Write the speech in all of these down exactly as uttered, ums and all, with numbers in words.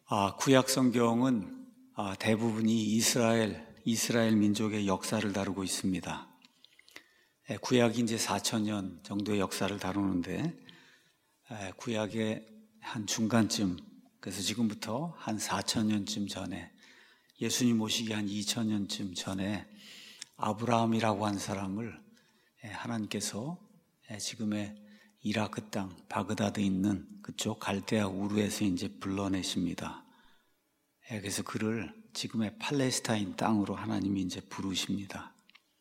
아, 구약 성경은 아, 대부분이 이스라엘, 이스라엘 민족의 역사를 다루고 있습니다. 에, 구약이 이제 사천 년 정도의 역사를 다루는데, 에, 구약의 한 중간쯤, 그래서 지금부터 한 사천 년쯤 전에, 예수님 오시기 한 이천 년쯤 전에 아브라함이라고 한 사람을 에, 하나님께서 에, 지금의 이라크 땅, 바그다드에 있는 그쪽 갈대아 우르에서 이제 불러내십니다. 예, 그래서 그를 지금의 팔레스타인 땅으로 하나님이 이제 부르십니다.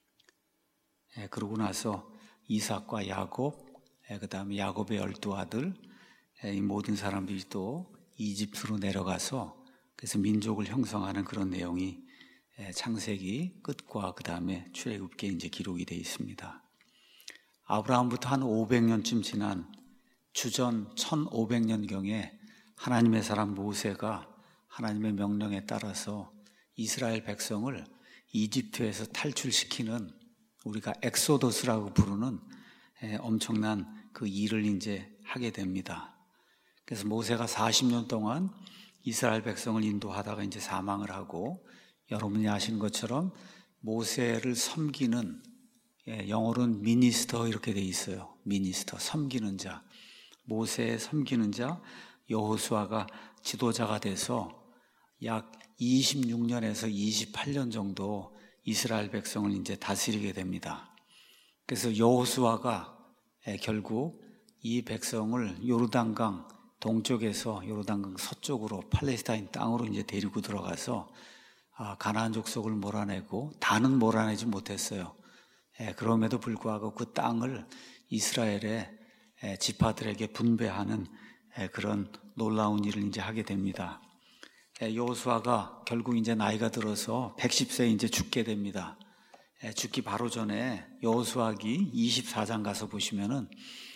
예, 그러고 나서 이삭과 야곱, 예, 그 다음에 야곱의 열두 아들, 예, 이 모든 사람들이 또 이집트로 내려가서 그래서 민족을 형성하는 그런 내용이 예, 창세기 끝과 그 다음에 출애굽기에 이제 기록이 되어 있습니다. 아브라함부터 한 오백 년쯤 지난 주전 천오백 년경에 하나님의 사람 모세가 하나님의 명령에 따라서 이스라엘 백성을 이집트에서 탈출시키는 우리가 엑소더스라고 부르는 엄청난 그 일을 이제 하게 됩니다. 그래서 모세가 사십 년 동안 이스라엘 백성을 인도하다가 이제 사망을 하고, 여러분이 아시는 것처럼 모세를 섬기는, 영어로는 미니스터 이렇게 돼 있어요. 미니스터, 섬기는 자. 모세의 섬기는 자 여호수아가 지도자가 돼서 약 이십육 년에서 이십팔 년 정도 이스라엘 백성을 이제 다스리게 됩니다. 그래서 여호수아가 결국 이 백성을 요르단강 동쪽에서 요르단강 서쪽으로 팔레스타인 땅으로 이제 데리고 들어가서 가나안 족속을 몰아내고, 다는 몰아내지 못했어요. 그럼에도 불구하고 그 땅을 이스라엘의 지파들에게 분배하는 그런 놀라운 일을 이제 하게 됩니다. 여호수아가 결국 이제 나이가 들어서 백십 세에 이제 죽게 됩니다. 죽기 바로 전에 여호수아기 이십사 장 가서 보시면은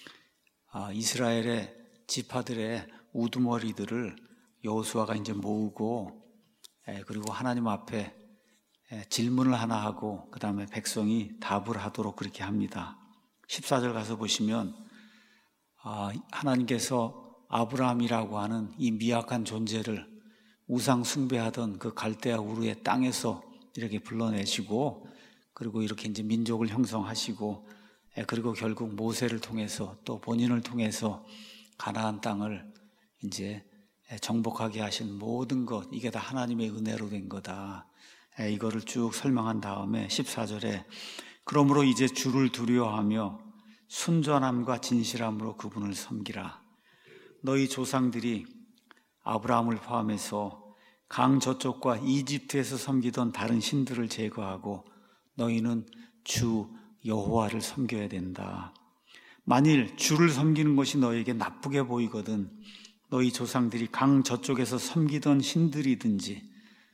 이스라엘의 지파들의 우두머리들을 여호수아가 이제 모으고, 그리고 하나님 앞에 질문을 하나 하고 그 다음에 백성이 답을 하도록 그렇게 합니다. 십사 절 가서 보시면 하나님께서 아브라함이라고 하는 이 미약한 존재를 우상 숭배하던 그 갈대아 우르의 땅에서 이렇게 불러내시고, 그리고 이렇게 이제 민족을 형성하시고, 그리고 결국 모세를 통해서 또 본인을 통해서 가나안 땅을 이제 정복하게 하신 모든 것, 이게 다 하나님의 은혜로 된 거다. 이거를 쭉 설명한 다음에 십사 절에 그러므로 이제 주를 두려워하며 순전함과 진실함으로 그분을 섬기라. 너희 조상들이 아브라함을 포함해서 강 저쪽과 이집트에서 섬기던 다른 신들을 제거하고 너희는 주 여호와를 섬겨야 된다. 만일 주를 섬기는 것이 너희에게 나쁘게 보이거든 너희 조상들이 강 저쪽에서 섬기던 신들이든지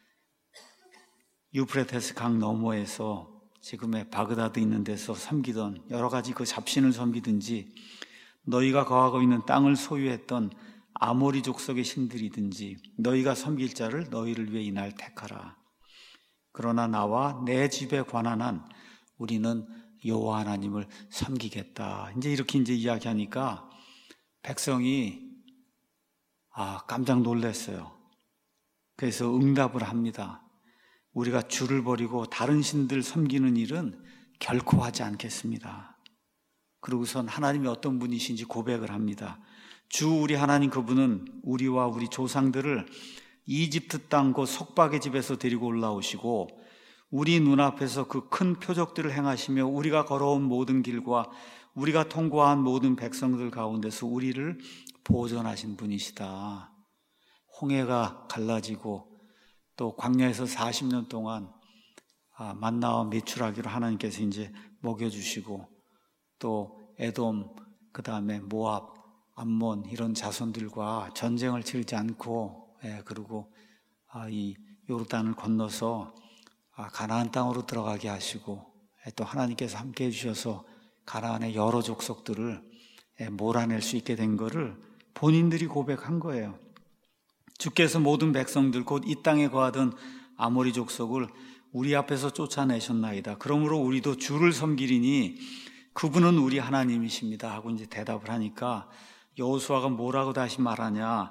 유프라테스 강 너머에서 지금의 바그다드 있는 데서 섬기던 여러 가지 그 잡신을 섬기든지 너희가 거하고 있는 땅을 소유했던 아모리 족속의 신들이든지 너희가 섬길 자를 너희를 위해 이날 택하라. 그러나 나와 내 집에 관한 한 우리는 여호와 하나님을 섬기겠다. 이제 이렇게 이제 이야기하니까 백성이 아 깜짝 놀랐어요. 그래서 응답을 합니다. 우리가 주를 버리고 다른 신들 섬기는 일은 결코 하지 않겠습니다. 그러고선 하나님이 어떤 분이신지 고백을 합니다. 주 우리 하나님 그분은 우리와 우리 조상들을 이집트 땅 곧 속박의 집에서 데리고 올라오시고 우리 눈앞에서 그 큰 표적들을 행하시며 우리가 걸어온 모든 길과 우리가 통과한 모든 백성들 가운데서 우리를 보존하신 분이시다. 홍해가 갈라지고 또 광야에서 사십 년 동안 만나와 메추라기로 하나님께서 이제 먹여주시고, 또 에돔, 그 다음에 모압, 암몬 이런 자손들과 전쟁을 치르지 않고, 예, 그리고 이 요르단을 건너서 가나안 땅으로 들어가게 하시고, 또 하나님께서 함께 해주셔서 가나안의 여러 족속들을 몰아낼 수 있게 된 거를 본인들이 고백한 거예요. 주께서 모든 백성들 곧 이 땅에 거하던 아모리 족속을 우리 앞에서 쫓아내셨나이다. 그러므로 우리도 주를 섬기리니 그분은 우리 하나님이십니다 하고 이제 대답을 하니까 여호수아가 뭐라고 다시 말하냐,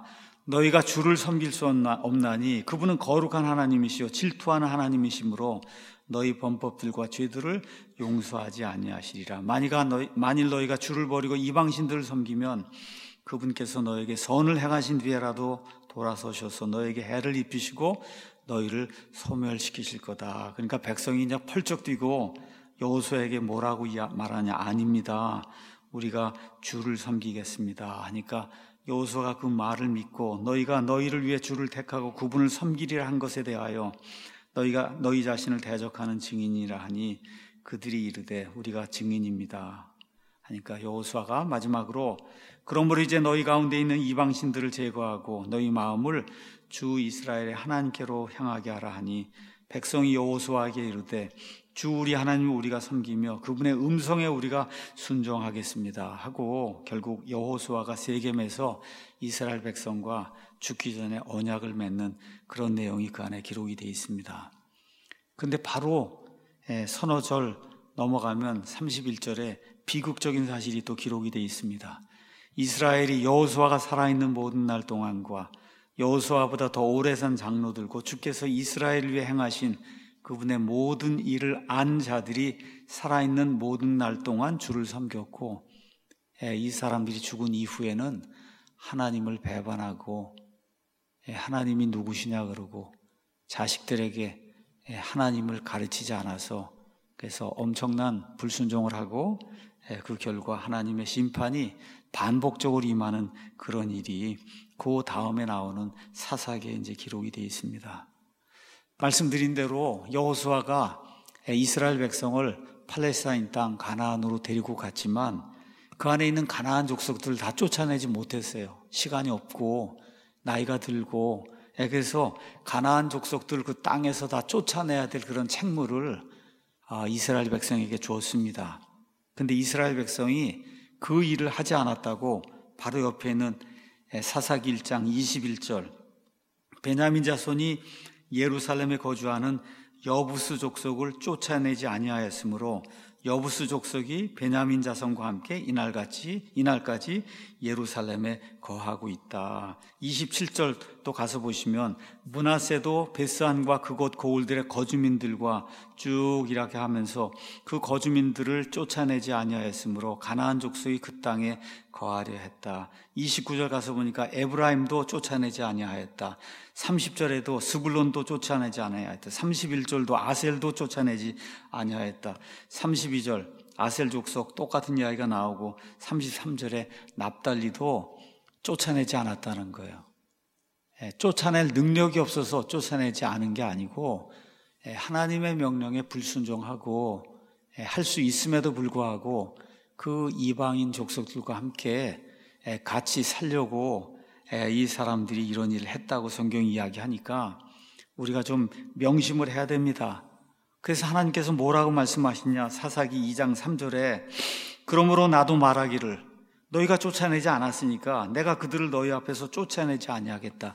너희가 주를 섬길 수 없나니 그분은 거룩한 하나님이시요 질투하는 하나님이시므로 너희 범법들과 죄들을 용서하지 아니하시리라. 만이가 너희, 만일 너희가 주를 버리고 이방신들을 섬기면 그분께서 너에게 선을 행하신 뒤에라도 돌아서셔서 너에게 해를 입히시고 너희를 소멸시키실 거다. 그러니까 백성이 이제 펄쩍 뛰고 여호수아에게 뭐라고 말하냐? 아닙니다. 우리가 주를 섬기겠습니다. 하니까 여호수아가 그 말을 믿고 너희가 너희를 위해 주를 택하고 그분을 섬기리라 한 것에 대하여 너희가 너희 자신을 대적하는 증인이라 하니 그들이 이르되 우리가 증인입니다. 하니까 여호수아가 마지막으로 그러므로 이제 너희 가운데 있는 이방신들을 제거하고 너희 마음을 주 이스라엘의 하나님께로 향하게 하라 하니 백성이 여호수아에게 이르되 주 우리 하나님을 우리가 섬기며 그분의 음성에 우리가 순종하겠습니다 하고 결국 여호수아가 세겜에서 이스라엘 백성과 죽기 전에 언약을 맺는 그런 내용이 그 안에 기록이 되어 있습니다. 그런데 바로 서너 절 넘어가면 삼십일 절에 비극적인 사실이 또 기록이 되어 있습니다. 이스라엘이 여호수아가 살아있는 모든 날 동안과 여호수아보다 더 오래 산 장로들과 주께서 이스라엘을 위해 행하신 그분의 모든 일을 안 자들이 살아있는 모든 날 동안 주를 섬겼고 이 사람들이 죽은 이후에는 하나님을 배반하고 하나님이 누구시냐 그러고 자식들에게 하나님을 가르치지 않아서 그래서 엄청난 불순종을 하고 그 결과 하나님의 심판이 반복적으로 임하는 그런 일이 그 다음에 나오는 사사기에 이제 기록이 되어 있습니다. 말씀드린 대로 여호수아가 이스라엘 백성을 팔레스타인 땅 가나안으로 데리고 갔지만 그 안에 있는 가나안 족속들을 다 쫓아내지 못했어요. 시간이 없고 나이가 들고 그래서 가나안 족속들 그 땅에서 다 쫓아내야 될 그런 책무를 이스라엘 백성에게 주었습니다. 그런데 이스라엘 백성이 그 일을 하지 않았다고 바로 옆에 있는 사사기 일 장 이십일 절 베냐민 자손이 예루살렘에 거주하는 여부스 족속을 쫓아내지 아니하였으므로 여부스 족속이 베냐민 자손과 함께 이날같이 이날까지 예루살렘에 거하고 있다. 이십칠 절 또 가서 보시면 므낫세도 베스안과 그곳 고을들의 거주민들과 쭉 이렇게 하면서 그 거주민들을 쫓아내지 아니하였으므로 가나안 족속이 그 땅에 거하려 했다. 이십구 절 가서 보니까 에브라임도 쫓아내지 아니하였다. 삼십 절에도 스불론도 쫓아내지 아니하였다. 삼십일 절도 아셀도 쫓아내지 아니하였다. 삼십이 절 아셀 족속 똑같은 이야기가 나오고 삼십삼 절에 납달리도 쫓아내지 않았다는 거예요. 쫓아낼 능력이 없어서 쫓아내지 않은 게 아니고 하나님의 명령에 불순종하고 할 수 있음에도 불구하고 그 이방인 족속들과 함께 같이 살려고 이 사람들이 이런 일을 했다고 성경이 이야기하니까 우리가 좀 명심을 해야 됩니다. 그래서 하나님께서 뭐라고 말씀하시냐? 사사기 이 장 삼 절에 그러므로 나도 말하기를 너희가 쫓아내지 않았으니까 내가 그들을 너희 앞에서 쫓아내지 아니하겠다.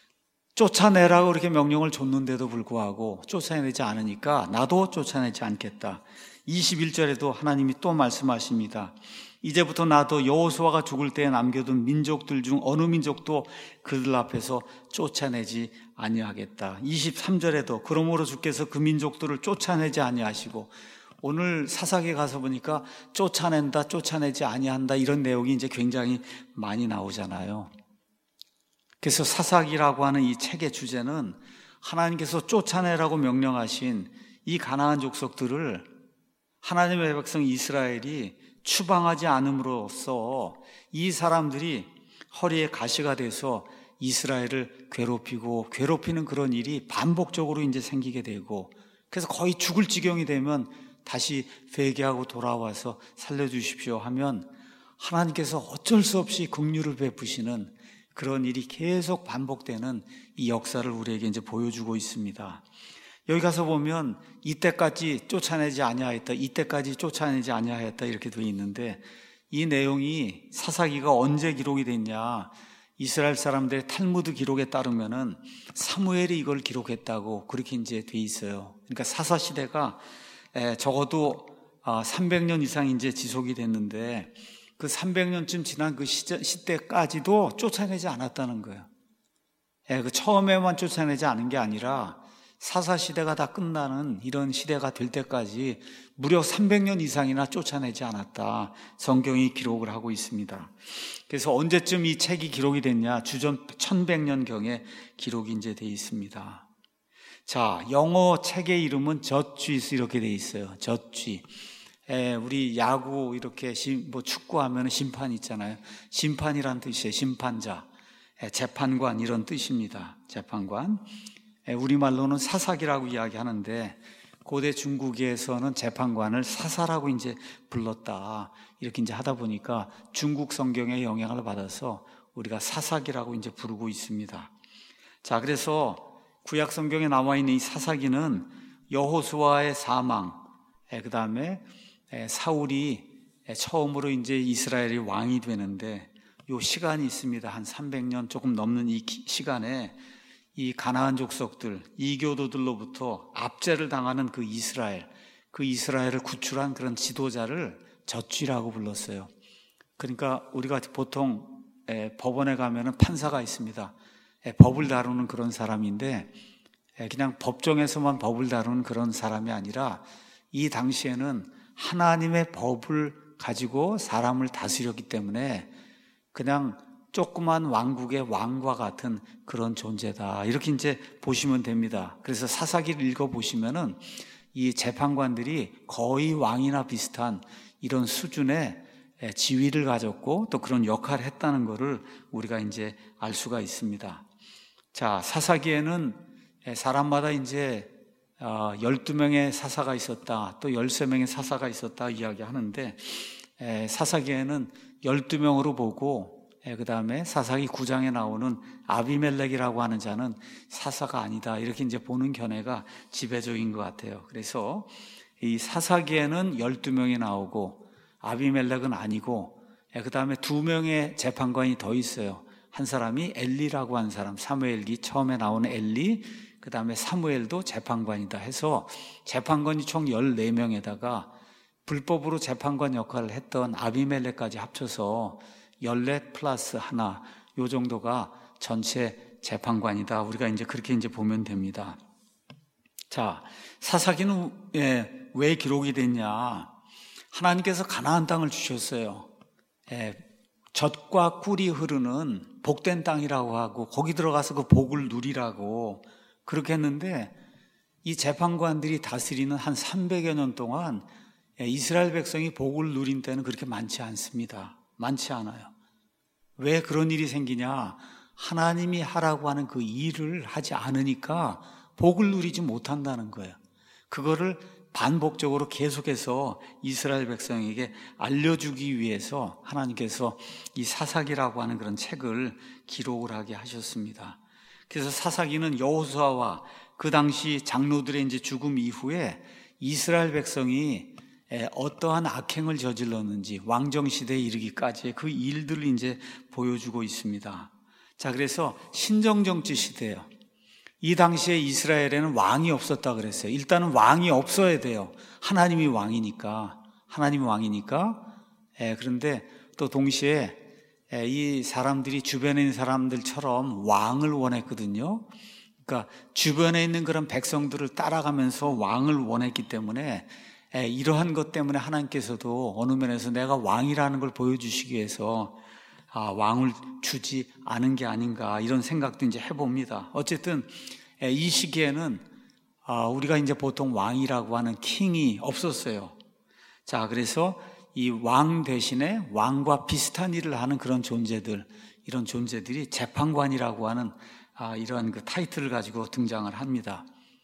쫓아내라고 이렇게 명령을 줬는데도 불구하고 쫓아내지 않으니까 나도 쫓아내지 않겠다. 이십일 절에도 하나님이 또 말씀하십니다. 이제부터 나도 여호수아가 죽을 때에 남겨둔 민족들 중 어느 민족도 그들 앞에서 쫓아내지 아니하겠다. 이십삼 절에도 그러므로 주께서 그 민족들을 쫓아내지 아니하시고 오늘 사사기에 가서 보니까 쫓아낸다, 쫓아내지 아니한다 이런 내용이 이제 굉장히 많이 나오잖아요. 그래서 사사기라고 하는 이 책의 주제는 하나님께서 쫓아내라고 명령하신 이 가나안 족속들을 하나님의 백성 이스라엘이 추방하지 않음으로써 이 사람들이 허리에 가시가 돼서 이스라엘을 괴롭히고 괴롭히는 그런 일이 반복적으로 이제 생기게 되고 그래서 거의 죽을 지경이 되면 다시 회개하고 돌아와서 살려주십시오 하면 하나님께서 어쩔 수 없이 긍휼을 베푸시는 그런 일이 계속 반복되는 이 역사를 우리에게 이제 보여주고 있습니다. 여기 가서 보면 이때까지 쫓아내지 아니하였다, 이때까지 쫓아내지 아니하였다 이렇게 되어 있는데 이 내용이 사사기가 언제 기록이 됐냐? 이스라엘 사람들의 탈무드 기록에 따르면은 사무엘이 이걸 기록했다고 그렇게 이제 돼 있어요. 그러니까 사사 시대가 적어도 삼백 년 이상 이제 지속이 됐는데 그 삼백 년쯤 지난 그 시대까지도 쫓아내지 않았다는 거예요. 예, 그 처음에만 쫓아내지 않은 게 아니라 사사시대가 다 끝나는 이런 시대가 될 때까지 무려 삼백 년 이상이나 쫓아내지 않았다. 성경이 기록을 하고 있습니다. 그래서 언제쯤 이 책이 기록이 됐냐? 주전 천백 년경에 기록이 이제 돼 있습니다. 자, 영어 책의 이름은 저쥐스 이렇게 돼 있어요. 저쥐. 에, 우리 야구 이렇게 심, 뭐 축구하면 심판 있잖아요. 심판이란 뜻이에요. 심판자, 에, 재판관 이런 뜻입니다. 재판관. 에, 우리말로는 사사기라고 이야기하는데 고대 중국에서는 재판관을 사사라고 이제 불렀다. 이렇게 이제 하다 보니까 중국 성경의 영향을 받아서 우리가 사사기라고 이제 부르고 있습니다. 자, 그래서 구약 성경에 나와 있는 이 사사기는 여호수아의 사망, 그 다음에 사울이 처음으로 이제 이스라엘이 왕이 되는데 요 시간이 있습니다. 한 삼백 년 조금 넘는 이 시간에 이 가나안 족속들, 이교도들로부터 압제를 당하는 그 이스라엘, 그 이스라엘을 구출한 그런 지도자를 저쥐라고 불렀어요. 그러니까 우리가 보통 법원에 가면은 판사가 있습니다. 법을 다루는 그런 사람인데 그냥 법정에서만 법을 다루는 그런 사람이 아니라 이 당시에는 하나님의 법을 가지고 사람을 다스렸기 때문에 그냥 조그만 왕국의 왕과 같은 그런 존재다. 이렇게 이제 보시면 됩니다. 그래서 사사기를 읽어보시면은 이 재판관들이 거의 왕이나 비슷한 이런 수준의 지위를 가졌고 또 그런 역할을 했다는 것을 우리가 이제 알 수가 있습니다. 자, 사사기에는 사람마다 이제 열두 명의 사사가 있었다, 또 열세 명의 사사가 있었다 이야기하는데 사사기에는 열두 명으로 보고 그 다음에 사사기 구 장에 나오는 아비멜렉이라고 하는 자는 사사가 아니다. 이렇게 이제 보는 견해가 지배적인 것 같아요. 그래서 이 사사기에는 열두 명이 나오고 아비멜렉은 아니고 그 다음에 두 명의 재판관이 더 있어요. 한 사람이 엘리라고 하는 사람, 사무엘기 처음에 나오는 엘리, 그 다음에 사무엘도 재판관이다 해서 재판관이 총 열네 명에다가 불법으로 재판관 역할을 했던 아비멜렉까지 합쳐서 열넷 플러스 하나, 요 정도가 전체 재판관이다. 우리가 이제 그렇게 이제 보면 됩니다. 자, 사사기는 예, 왜 기록이 됐냐? 하나님께서 가나안 땅을 주셨어요. 예, 젖과 꿀이 흐르는 복된 땅이라고 하고 거기 들어가서 그 복을 누리라고 그렇게 했는데 이 재판관들이 다스리는 한 삼백여 년 동안 이스라엘 백성이 복을 누린 때는 그렇게 많지 않습니다. 많지 않아요. 왜 그런 일이 생기냐? 하나님이 하라고 하는 그 일을 하지 않으니까 복을 누리지 못한다는 거예요. 그거를 반복적으로 계속해서 이스라엘 백성에게 알려주기 위해서 하나님께서 이 사사기라고 하는 그런 책을 기록을 하게 하셨습니다. 그래서 사사기는 여호수아와 그 당시 장로들의 이제 죽음 이후에 이스라엘 백성이 어떠한 악행을 저질렀는지 왕정시대에 이르기까지의 그 일들을 이제 보여주고 있습니다. 자, 그래서 신정정치 시대예요. 이 당시에 이스라엘에는 왕이 없었다 그랬어요. 일단은 왕이 없어야 돼요. 하나님이 왕이니까. 하나님이 왕이니까. 예, 그런데 또 동시에 예, 이 사람들이 주변에 있는 사람들처럼 왕을 원했거든요. 그러니까 주변에 있는 그런 백성들을 따라가면서 왕을 원했기 때문에 예, 이러한 것 때문에 하나님께서도 어느 면에서 내가 왕이라는 걸 보여주시기 위해서 아, 왕을 주지 않은 게 아닌가 이런 생각도 이제 해봅니다. 어쨌든 이 시기에는 우리가 이제 보통 왕이라고 하는 킹이 없었어요. 자, 그래서 이 왕 대신에 왕과 비슷한 일을 하는 그런 존재들, 이런 존재들이 재판관이라고 하는 이러한 그 타이틀을 가지고 등장을 합니다.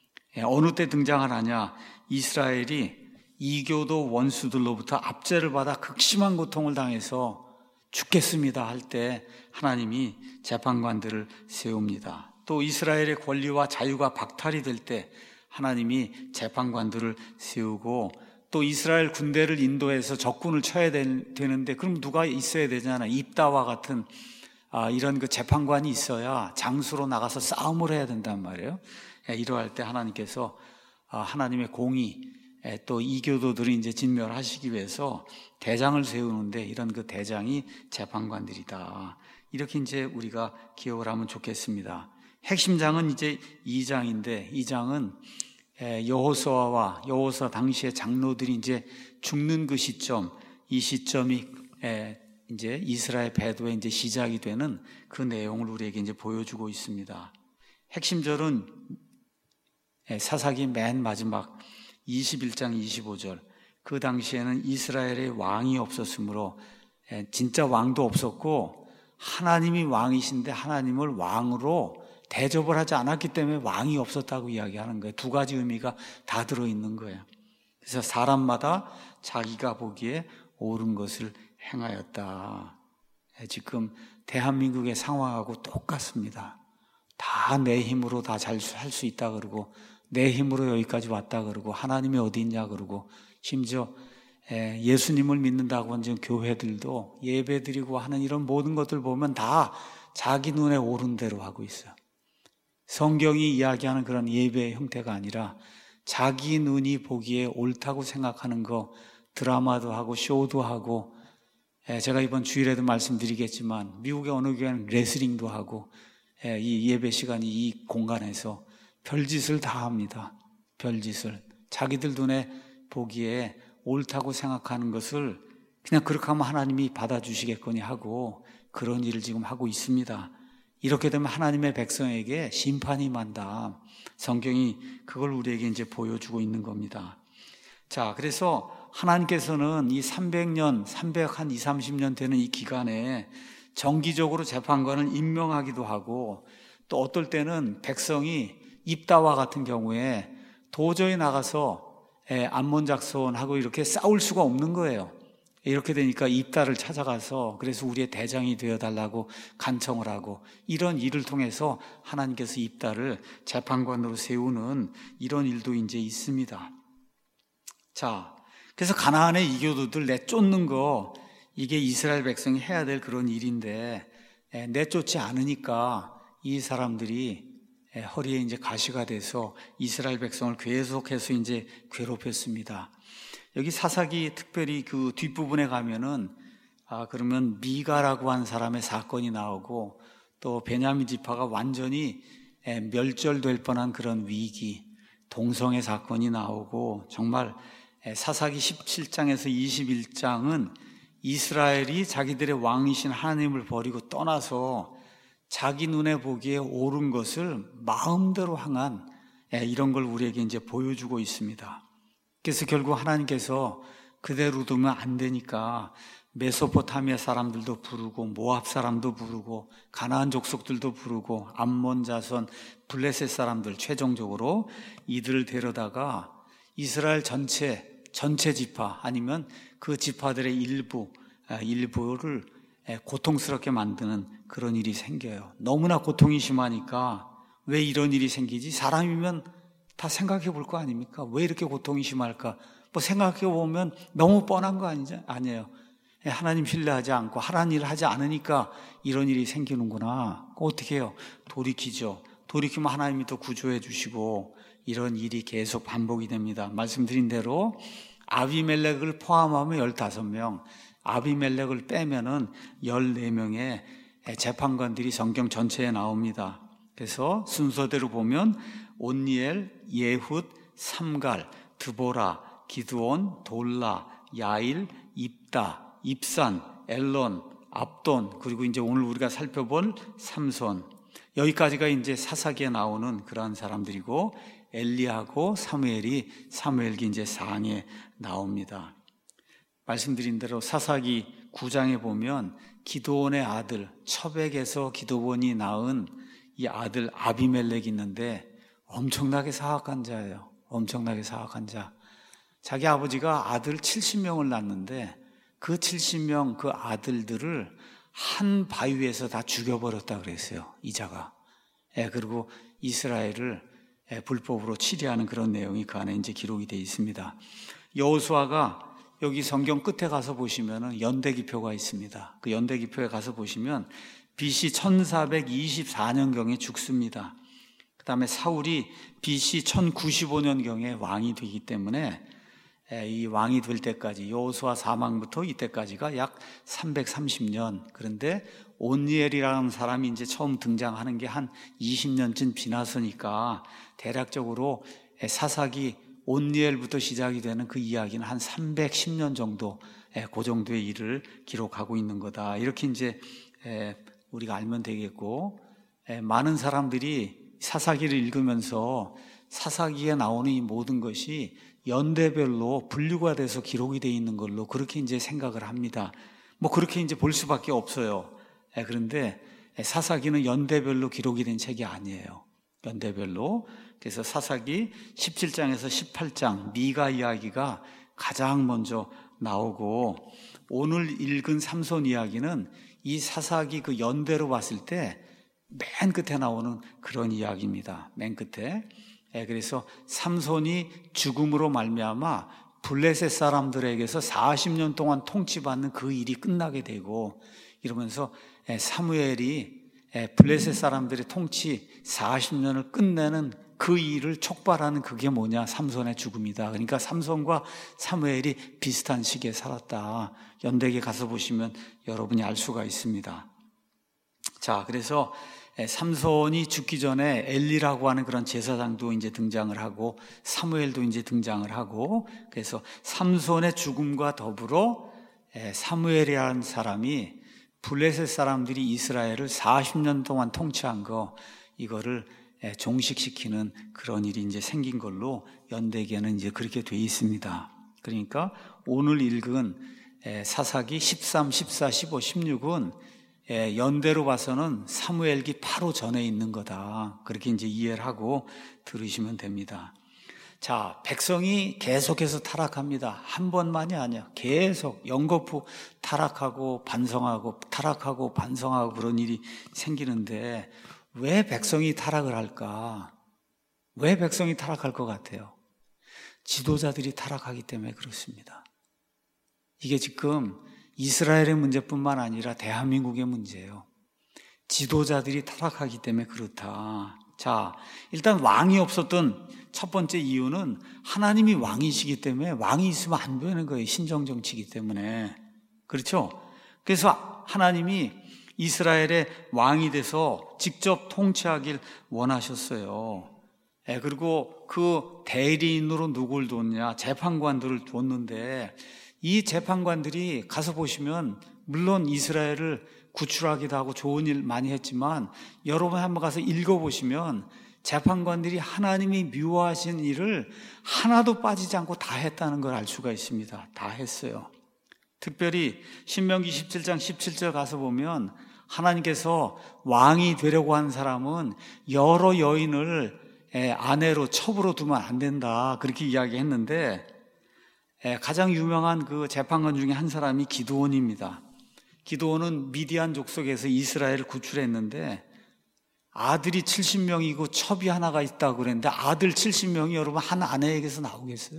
어느 때 등장을 하냐? 이스라엘이 이교도 원수들로부터 압제를 받아 극심한 고통을 당해서 죽겠습니다 할 때 하나님이 재판관들을 세웁니다. 또 이스라엘의 권리와 자유가 박탈이 될 때 하나님이 재판관들을 세우고 또 이스라엘 군대를 인도해서 적군을 쳐야 되는데 그럼 누가 있어야 되잖아요. 입다와 같은 아, 이런 그 재판관이 있어야 장수로 나가서 싸움을 해야 된단 말이에요. 이러할 때 하나님께서 아, 하나님의 공의 또 이교도들이 이제 진멸하시기 위해서 대장을 세우는데 이런 그 대장이 재판관들이다. 이렇게 이제 우리가 기억을 하면 좋겠습니다. 핵심 장은 이제 이 장인데, 이 장은 여호수아와 여호수아 당시의 장로들이 이제 죽는 그 시점, 이 시점이 이제 이스라엘 배도의 이제 시작이 되는 그 내용을 우리에게 이제 보여주고 있습니다. 핵심절은 사사기 맨 마지막 이십일 장 이십오 절. 그 당시에는 이스라엘의 왕이 없었으므로 진짜 왕도 없었고 하나님이 왕이신데 하나님을 왕으로 대접을 하지 않았기 때문에 왕이 없었다고 이야기하는 거예요. 두 가지 의미가 다 들어있는 거예요. 그래서 사람마다 자기가 보기에 옳은 것을 행하였다. 지금 대한민국의 상황하고 똑같습니다. 다 내 힘으로 다 잘 할 수 있다 그러고 내 힘으로 여기까지 왔다 그러고 하나님이 어디 있냐 그러고 심지어 예수님을 믿는다고 하는 교회들도 예배드리고 하는 이런 모든 것들 보면 다 자기 눈에 옳은 대로 하고 있어요. 성경이 이야기하는 그런 예배의 형태가 아니라 자기 눈이 보기에 옳다고 생각하는 거, 드라마도 하고 쇼도 하고, 제가 이번 주일에도 말씀드리겠지만 미국의 어느 교회는 레슬링도 하고 이 예배 시간이 이 공간에서 별짓을 다 합니다. 별짓을. 자기들 눈에 보기에 옳다고 생각하는 것을 그냥 그렇게 하면 하나님이 받아주시겠거니 하고 그런 일을 지금 하고 있습니다. 이렇게 되면 하나님의 백성에게 심판이 임한다. 성경이 그걸 우리에게 이제 보여주고 있는 겁니다. 자, 그래서 하나님께서는 이 삼백 년, 삼백 한 이삼십 년 되는 이 기간에 정기적으로 재판관을 임명하기도 하고 또 어떨 때는 백성이 입다와 같은 경우에 도저히 나가서 암몬작손하고 이렇게 싸울 수가 없는 거예요. 이렇게 되니까 입다를 찾아가서 그래서 우리의 대장이 되어달라고 간청을 하고 이런 일을 통해서 하나님께서 입다를 재판관으로 세우는 이런 일도 이제 있습니다. 자, 그래서 가나안의 이교도들 내쫓는 거 이게 이스라엘 백성이 해야 될 그런 일인데 내쫓지 않으니까 이 사람들이 허리에 이제 가시가 돼서 이스라엘 백성을 계속해서 이제 괴롭혔습니다. 여기 사사기 특별히 그 뒷부분에 가면은 아 그러면 미가라고 한 사람의 사건이 나오고 또 베냐민 지파가 완전히 멸절될 뻔한 그런 위기, 동성애 사건이 나오고 정말 사사기 십칠 장에서 이십일 장은 이스라엘이 자기들의 왕이신 하나님을 버리고 떠나서 자기 눈에 보기에 옳은 것을 마음대로 향한 이런 걸 우리에게 이제 보여주고 있습니다. 그래서 결국 하나님께서 그대로 두면 안 되니까 메소포타미아 사람들도 부르고 모압 사람도 부르고 가나안 족속들도 부르고 암몬 자손 블레셋 사람들 최종적으로 이들을 데려다가 이스라엘 전체 전체 지파 아니면 그 지파들의 일부 일부를 고통스럽게 만드는 그런 일이 생겨요. 너무나 고통이 심하니까 왜 이런 일이 생기지? 사람이면 다 생각해 볼 거 아닙니까? 왜 이렇게 고통이 심할까? 뭐 생각해 보면 너무 뻔한 거 아니죠? 아니에요. 하나님 신뢰하지 않고 하나님 일을 하지 않으니까 이런 일이 생기는구나. 어떻게 해요? 돌이키죠. 돌이키면 하나님이 또 구조해 주시고 이런 일이 계속 반복이 됩니다. 말씀드린 대로 아비멜렉을 포함하면 열다섯 명, 아비멜렉을 빼면은 열네 명의 재판관들이 성경 전체에 나옵니다. 그래서 순서대로 보면 온니엘, 예훗, 삼갈, 드보라, 기드온, 돌라, 야일, 입다, 입산, 엘론, 압돈, 그리고 이제 오늘 우리가 살펴볼 삼손. 여기까지가 이제 사사기에 나오는 그러한 사람들이고 엘리하고 사무엘이 사무엘기 이제 사항에 나옵니다. 말씀드린 대로 사사기 구 장에 보면 기드온의 아들 첩액에서 기드온이 낳은 이 아들 아비멜렉이 있는데 엄청나게 사악한 자예요. 엄청나게 사악한 자. 자기 아버지가 아들 칠십 명을 낳았는데 그 칠십 명 그 아들들을 한 바위에서 다 죽여버렸다 그랬어요. 이자가. 예, 그리고 이스라엘을 예, 불법으로 치리하는 그런 내용이 그 안에 이제 기록이 되어 있습니다. 여호수아가 여기 성경 끝에 가서 보시면은 연대기표가 있습니다. 그 연대기표에 가서 보시면 비씨 천사백이십사 년경에 죽습니다. 그 다음에 사울이 비씨 천구십오 년경에 왕이 되기 때문에 이 왕이 될 때까지, 여호수아 사망부터 이때까지가 약 삼백삼십 년. 그런데 온니엘이라는 사람이 이제 처음 등장하는 게 한 이십 년쯤 지났으니까 대략적으로 사사기 온니엘부터 시작이 되는 그 이야기는 한 삼백십 년 정도, 그 정도의 일을 기록하고 있는 거다. 이렇게 이제 우리가 알면 되겠고, 많은 사람들이 사사기를 읽으면서 사사기에 나오는 이 모든 것이 연대별로 분류가 돼서 기록이 되어 있는 걸로 그렇게 이제 생각을 합니다. 뭐 그렇게 이제 볼 수밖에 없어요. 그런데 사사기는 연대별로 기록이 된 책이 아니에요. 연대별로. 그래서 사사기 십칠 장에서 십팔 장 미가 이야기가 가장 먼저 나오고, 오늘 읽은 삼손 이야기는 이 사사기 그 연대로 봤을 때 맨 끝에 나오는 그런 이야기입니다. 맨 끝에. 그래서 삼손이 죽음으로 말미암아 블레셋 사람들에게서 사십 년 동안 통치받는 그 일이 끝나게 되고, 이러면서 사무엘이 블레셋 사람들의 통치 사십 년을 끝내는 그 일을 촉발하는 그게 뭐냐? 삼손의 죽음이다. 그러니까 삼손과 사무엘이 비슷한 시기에 살았다. 연대기에 가서 보시면 여러분이 알 수가 있습니다. 자, 그래서 삼손이 죽기 전에 엘리라고 하는 그런 제사장도 이제 등장을 하고, 사무엘도 이제 등장을 하고, 그래서 삼손의 죽음과 더불어 사무엘이라는 사람이 블레셋 사람들이 이스라엘을 사십 년 동안 통치한 거, 이거를 종식시키는 그런 일이 이제 생긴 걸로 연대기에는 이제 그렇게 돼 있습니다. 그러니까 오늘 읽은 사사기 십삼, 십사, 십오, 십육은 연대로 봐서는 사무엘기 바로 전에 있는 거다. 그렇게 이제 이해를 하고 들으시면 됩니다. 자, 백성이 계속해서 타락합니다. 한 번만이 아니야. 계속 연거푸 타락하고 반성하고 타락하고 반성하고 그런 일이 생기는데, 왜 백성이 타락을 할까? 왜 백성이 타락할 것 같아요? 지도자들이 타락하기 때문에 그렇습니다. 이게 지금 이스라엘의 문제뿐만 아니라 대한민국의 문제예요. 지도자들이 타락하기 때문에 그렇다. 자, 일단 왕이 없었던 첫 번째 이유는 하나님이 왕이시기 때문에, 왕이 있으면 안 되는 거예요. 신정정치이기 때문에. 그렇죠? 그래서 하나님이 이스라엘의 왕이 돼서 직접 통치하길 원하셨어요. 예, 그리고 그 대리인으로 누굴 뒀냐? 재판관들을 뒀는데, 이 재판관들이 가서 보시면 물론 이스라엘을 구출하기도 하고 좋은 일 많이 했지만, 여러분 한번 가서 읽어보시면 재판관들이 하나님이 미워하신 일을 하나도 빠지지 않고 다 했다는 걸 알 수가 있습니다. 다 했어요. 특별히 신명기 십칠 장 십칠 절 가서 보면 하나님께서 왕이 되려고 한 사람은 여러 여인을 아내로 첩으로 두면 안 된다, 그렇게 이야기했는데, 가장 유명한 그 재판관 중에 한 사람이 기드온입니다. 기드온은 미디안 족속에서 이스라엘을 구출했는데 아들이 칠십 명이고 첩이 하나가 있다고 그랬는데, 아들 칠십 명이 여러분 한 아내에게서 나오겠어요?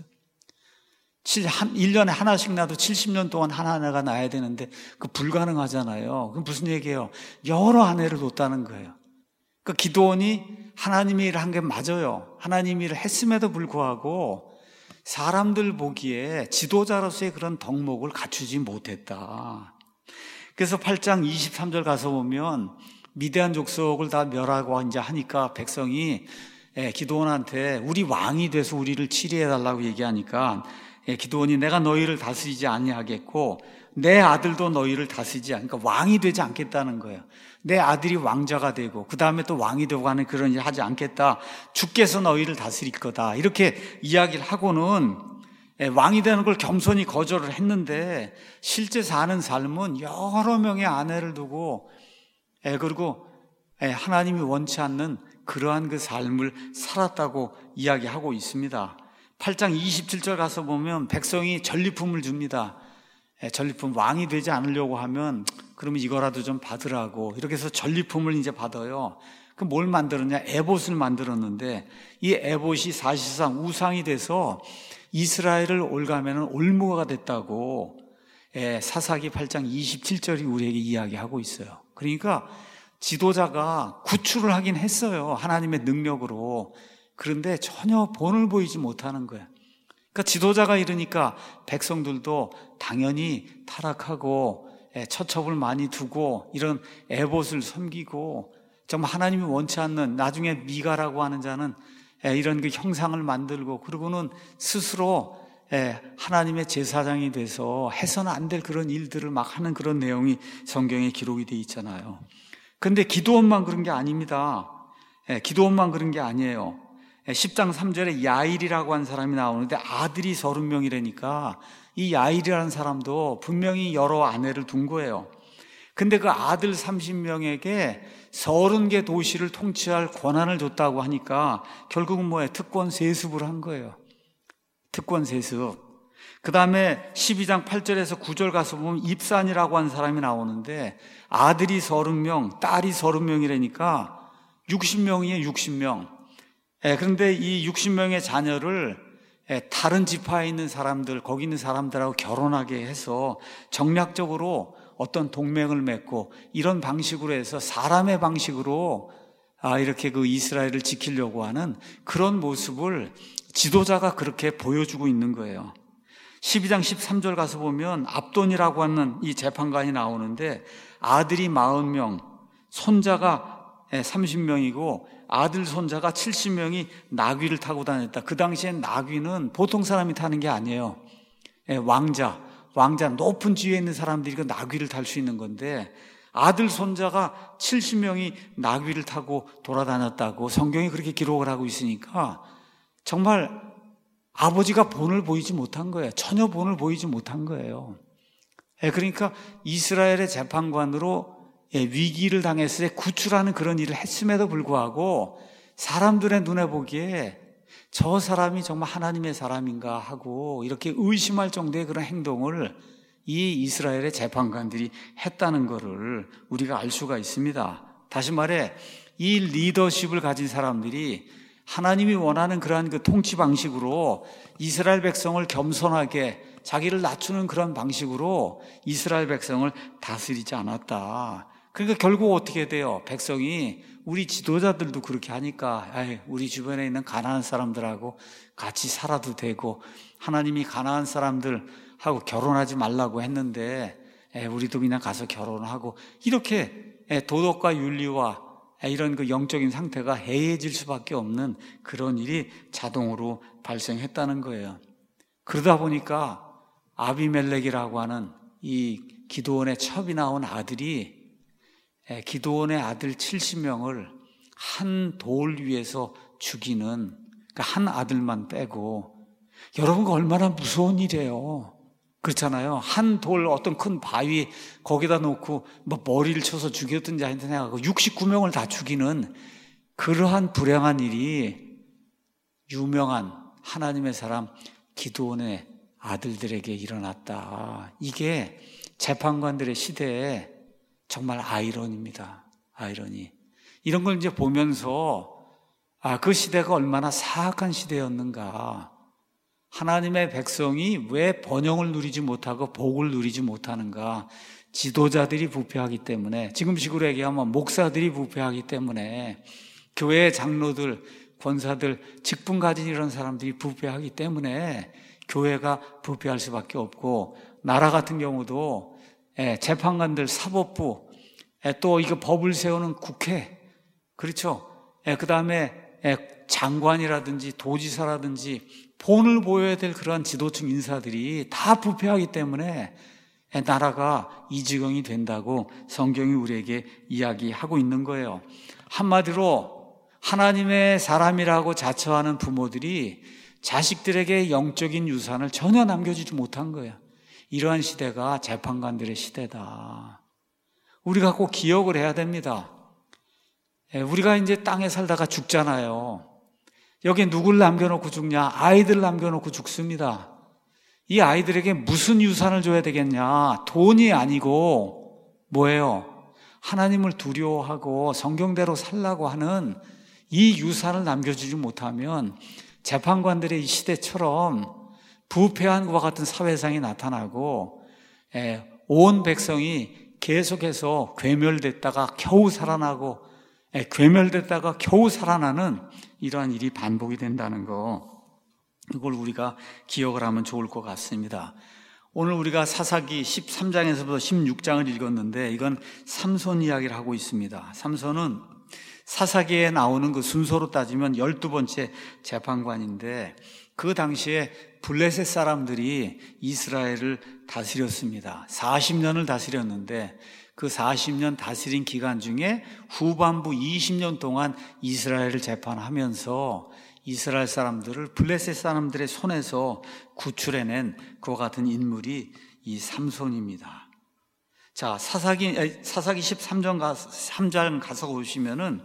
일 년에 하나씩 나도 칠십 년 동안 하나하나가 나야 되는데 그 불가능하잖아요. 그럼 무슨 얘기예요? 여러 아내를 뒀다는 거예요. 그 기드온이 하나님의 일을 한 게 맞아요. 하나님의 일을 했음에도 불구하고 사람들 보기에 지도자로서의 그런 덕목을 갖추지 못했다. 그래서 팔 장 이십삼 절 가서 보면 미디안 족속을 다 멸하고 이제 하니까 백성이 기드온한테 우리 왕이 돼서 우리를 치리해달라고 얘기하니까, 기드온이 내가 너희를 다스리지 아니하겠고 내 아들도 너희를 다스리지 않으니까 왕이 되지 않겠다는 거예요. 내 아들이 왕자가 되고 그 다음에 또 왕이 되고 하는 그런 일 하지 않겠다. 주께서 너희를 다스릴 거다. 이렇게 이야기를 하고는 왕이 되는 걸 겸손히 거절을 했는데, 실제 사는 삶은 여러 명의 아내를 두고 그리고 하나님이 원치 않는 그러한 그 삶을 살았다고 이야기하고 있습니다. 팔 장 이십칠 절 가서 보면 백성이 전리품을 줍니다. 전리품, 왕이 되지 않으려고 하면 그러면 이거라도 좀 받으라고, 이렇게 해서 전리품을 이제 받아요. 그 뭘 만들었냐? 에봇을 만들었는데, 이 에봇이 사실상 우상이 돼서 이스라엘을 올가면은 올무가 됐다고 사사기 팔 장 이십칠 절이 우리에게 이야기하고 있어요. 그러니까 지도자가 구출을 하긴 했어요, 하나님의 능력으로. 그런데 전혀 본을 보이지 못하는 거예요. 그러니까 지도자가 이러니까 백성들도 당연히 타락하고 처첩을 많이 두고 이런 에봇을 섬기고 정말 하나님이 원치 않는 나중에 미가라고 하는 자는 이런 그 형상을 만들고 그러고는 스스로 하나님의 제사장이 돼서 해서는 안 될 그런 일들을 막 하는 그런 내용이 성경에 기록이 되어 있잖아요. 그런데 기드온만 그런 게 아닙니다. 기드온만 그런 게 아니에요. 십 장 삼 절에 야일이라고 한 사람이 나오는데 아들이 서른 명이라니까 이 야일이라는 사람도 분명히 여러 아내를 둔 거예요. 근데 그 아들 삼십 명에게 서른 개 도시를 통치할 권한을 줬다고 하니까 결국은 뭐예요? 특권 세습을 한 거예요. 특권 세습. 그 다음에 십이 장 팔 절에서 구 절 가서 보면 입산이라고 한 사람이 나오는데 아들이 서른 명, 딸이 서른 명이라니까 육십 명이에요, 육십 명. 예, 그런데 이 육십 명의 자녀를 예, 다른 지파에 있는 사람들, 거기 있는 사람들하고 결혼하게 해서 정략적으로 어떤 동맹을 맺고 이런 방식으로 해서 사람의 방식으로 아, 이렇게 그 이스라엘을 지키려고 하는 그런 모습을 지도자가 그렇게 보여주고 있는 거예요. 십이 장 십삼 절 가서 보면 압돈이라고 하는 이 재판관이 나오는데 아들이 사십 명, 손자가 삼십 명이고 아들 손자가 칠십 명이 나귀를 타고 다녔다. 그 당시엔 나귀는 보통 사람이 타는 게 아니에요. 왕자, 왕자 높은 지위에 있는 사람들이 그 나귀를 탈 수 있는 건데 아들 손자가 칠십 명이 나귀를 타고 돌아다녔다고 성경이 그렇게 기록을 하고 있으니까 정말 아버지가 본을 보이지 못한 거예요. 전혀 본을 보이지 못한 거예요. 그러니까 이스라엘의 재판관으로 위기를 당했을 때 구출하는 그런 일을 했음에도 불구하고 사람들의 눈에 보기에 저 사람이 정말 하나님의 사람인가 하고 이렇게 의심할 정도의 그런 행동을 이 이스라엘의 재판관들이 했다는 것을 우리가 알 수가 있습니다. 다시 말해 이 리더십을 가진 사람들이 하나님이 원하는 그러한 그 통치 방식으로 이스라엘 백성을 겸손하게 자기를 낮추는 그런 방식으로 이스라엘 백성을 다스리지 않았다. 그러니까 결국 어떻게 돼요? 백성이 우리 지도자들도 그렇게 하니까 에이, 우리 주변에 있는 가난한 사람들하고 같이 살아도 되고 하나님이 가난한 사람들하고 결혼하지 말라고 했는데 에이, 우리도 그냥 가서 결혼하고 이렇게 도덕과 윤리와 이런 그 영적인 상태가 해이해질 수밖에 없는 그런 일이 자동으로 발생했다는 거예요. 그러다 보니까 아비멜렉이라고 하는 이 기드온의 첩이 나온 아들이 기드온의 아들 칠십 명을 한 돌 위에서 죽이는, 그러니까 한 아들만 빼고, 여러분, 그 얼마나 무서운 일이에요. 그렇잖아요. 한 돌 어떤 큰 바위 거기다 놓고 뭐 머리를 쳐서 죽였든지 하여튼 해가지고 육십구 명을 다 죽이는 그러한 불행한 일이 유명한 하나님의 사람 기드온의 아들들에게 일어났다. 이게 재판관들의 시대에 정말 아이러니입니다. 아이러니. 이런 걸 이제 보면서 아, 그 시대가 얼마나 사악한 시대였는가. 하나님의 백성이 왜 번영을 누리지 못하고 복을 누리지 못하는가. 지도자들이 부패하기 때문에, 지금식으로 얘기하면 목사들이 부패하기 때문에, 교회의 장로들, 권사들, 직분 가진 이런 사람들이 부패하기 때문에 교회가 부패할 수밖에 없고, 나라 같은 경우도 재판관들, 사법부, 또 이거 법을 세우는 국회, 그렇죠? 그 다음에 장관이라든지 도지사라든지 본을 보여야 될 그러한 지도층 인사들이 다 부패하기 때문에 나라가 이 지경이 된다고 성경이 우리에게 이야기하고 있는 거예요. 한마디로 하나님의 사람이라고 자처하는 부모들이 자식들에게 영적인 유산을 전혀 남겨주지 못한 거예요. 이러한 시대가 재판관들의 시대다. 우리가 꼭 기억을 해야 됩니다. 우리가 이제 땅에 살다가 죽잖아요. 여기에 누굴 남겨놓고 죽냐? 아이들 남겨놓고 죽습니다. 이 아이들에게 무슨 유산을 줘야 되겠냐? 돈이 아니고 뭐예요? 하나님을 두려워하고 성경대로 살라고 하는 이 유산을 남겨주지 못하면 재판관들의 이 시대처럼 부패한 것과 같은 사회상이 나타나고 온 백성이 계속해서 괴멸됐다가 겨우 살아나고 괴멸됐다가 겨우 살아나는 이러한 일이 반복이 된다는 거. 이걸 우리가 기억을 하면 좋을 것 같습니다. 오늘 우리가 사사기 십삼 장에서부터 십육 장을 읽었는데 이건 삼손 이야기를 하고 있습니다. 삼손은 사사기에 나오는 그 순서로 따지면 열두 번째 재판관인데 그 당시에 블레셋 사람들이 이스라엘을 다스렸습니다. 사십 년을 다스렸는데 그 사십 년 다스린 기간 중에 후반부 이십 년 동안 이스라엘을 재판하면서 이스라엘 사람들을 블레셋 사람들의 손에서 구출해낸 그와 같은 인물이 이 삼손입니다. 자, 사사기, 사사기 십삼 장 가서 보시면은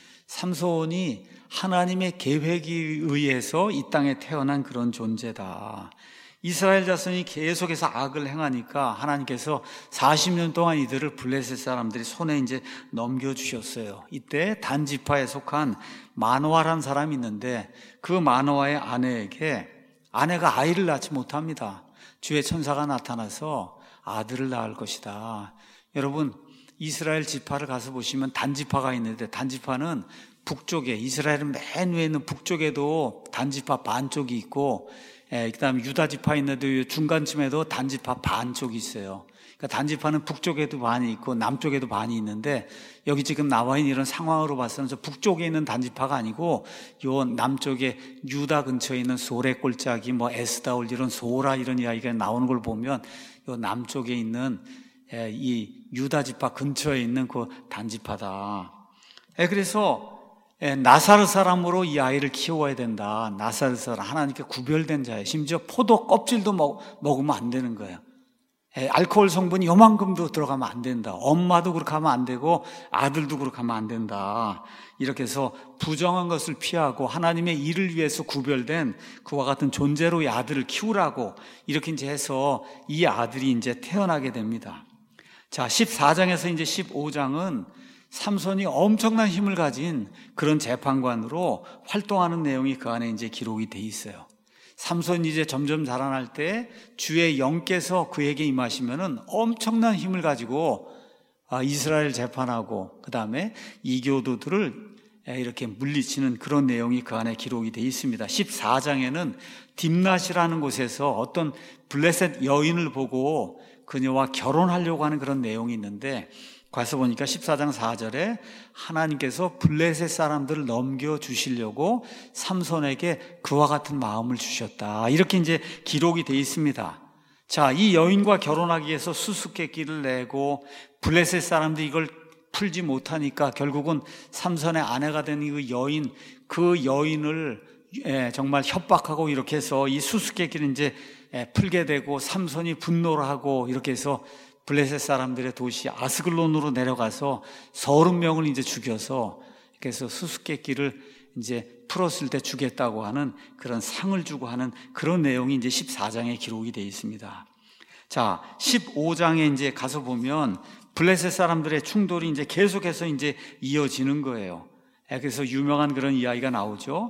삼손이 하나님의 계획에 의해서 이 땅에 태어난 그런 존재다. 이스라엘 자손이 계속해서 악을 행하니까 하나님께서 사십 년 동안 이들을 블레셋 사람들이 손에 이제 넘겨주셨어요. 이때 단 지파에 속한 마노아라는 사람이 있는데 그 마노아의 아내에게 아내가 아이를 낳지 못합니다. 주의 천사가 나타나서 아들을 낳을 것이다. 여러분, 이스라엘 지파를 가서 보시면 단지파가 있는데 단지파는 북쪽에, 이스라엘은 맨 위에 있는 북쪽에도 단지파 반쪽이 있고, 예, 그 다음에 유다 지파 있는데 중간쯤에도 단지파 반쪽이 있어요. 그러니까 단지파는 북쪽에도 반이 있고 남쪽에도 반이 있는데 여기 지금 나와 있는 이런 상황으로 봐서는 저 북쪽에 있는 단지파가 아니고 요 남쪽에 유다 근처에 있는 소레 꼴짜기 뭐 에스다올 이런 소라 이런 이야기가 나오는 걸 보면 요 남쪽에 있는 이 유다 지파 근처에 있는 그 단지파다. 그래서 나사렛 사람으로 이 아이를 키워야 된다. 나사렛 사람, 하나님께 구별된 자예요. 심지어 포도 껍질도 먹, 먹으면 안 되는 거예요. 알코올 성분이 요만큼도 들어가면 안 된다. 엄마도 그렇게 하면 안 되고 아들도 그렇게 하면 안 된다. 이렇게 해서 부정한 것을 피하고 하나님의 일을 위해서 구별된 그와 같은 존재로 이 아들을 키우라고 이렇게 이제 해서 이 아들이 이제 태어나게 됩니다. 자, 십사 장에서 이제 십오 장은 삼손이 엄청난 힘을 가진 그런 재판관으로 활동하는 내용이 그 안에 이제 기록이 돼 있어요. 삼손이 이제 점점 자라날 때 주의 영께서 그에게 임하시면은 엄청난 힘을 가지고 이스라엘 재판하고 그 다음에 이교도들을 이렇게 물리치는 그런 내용이 그 안에 기록이 돼 있습니다. 십사 장에는 딥낫이라는 곳에서 어떤 블레셋 여인을 보고 그녀와 결혼하려고 하는 그런 내용이 있는데 가서 보니까 십사 장 사 절에 하나님께서 블레셋 사람들을 넘겨주시려고 삼손에게 그와 같은 마음을 주셨다. 이렇게 이제 기록이 되어 있습니다. 자, 이 여인과 결혼하기 위해서 수수께끼를 내고 블레셋 사람들이 이걸 풀지 못하니까 결국은 삼손의 아내가 된 그 여인, 그 여인을 정말 협박하고 이렇게 해서 이 수수께끼를 이제 풀게 되고 삼손이 분노를 하고 이렇게 해서 블레셋 사람들의 도시 아스글론으로 내려가서 서른 명을 이제 죽여서 그래서 수수께끼를 이제 풀었을 때 주겠다고 하는 그런 상을 주고 하는 그런 내용이 이제 십사 장에 기록이 되어 있습니다. 자, 십오 장에 이제 가서 보면 블레셋 사람들의 충돌이 이제 계속해서 이제 이어지는 거예요. 그래서 유명한 그런 이야기가 나오죠.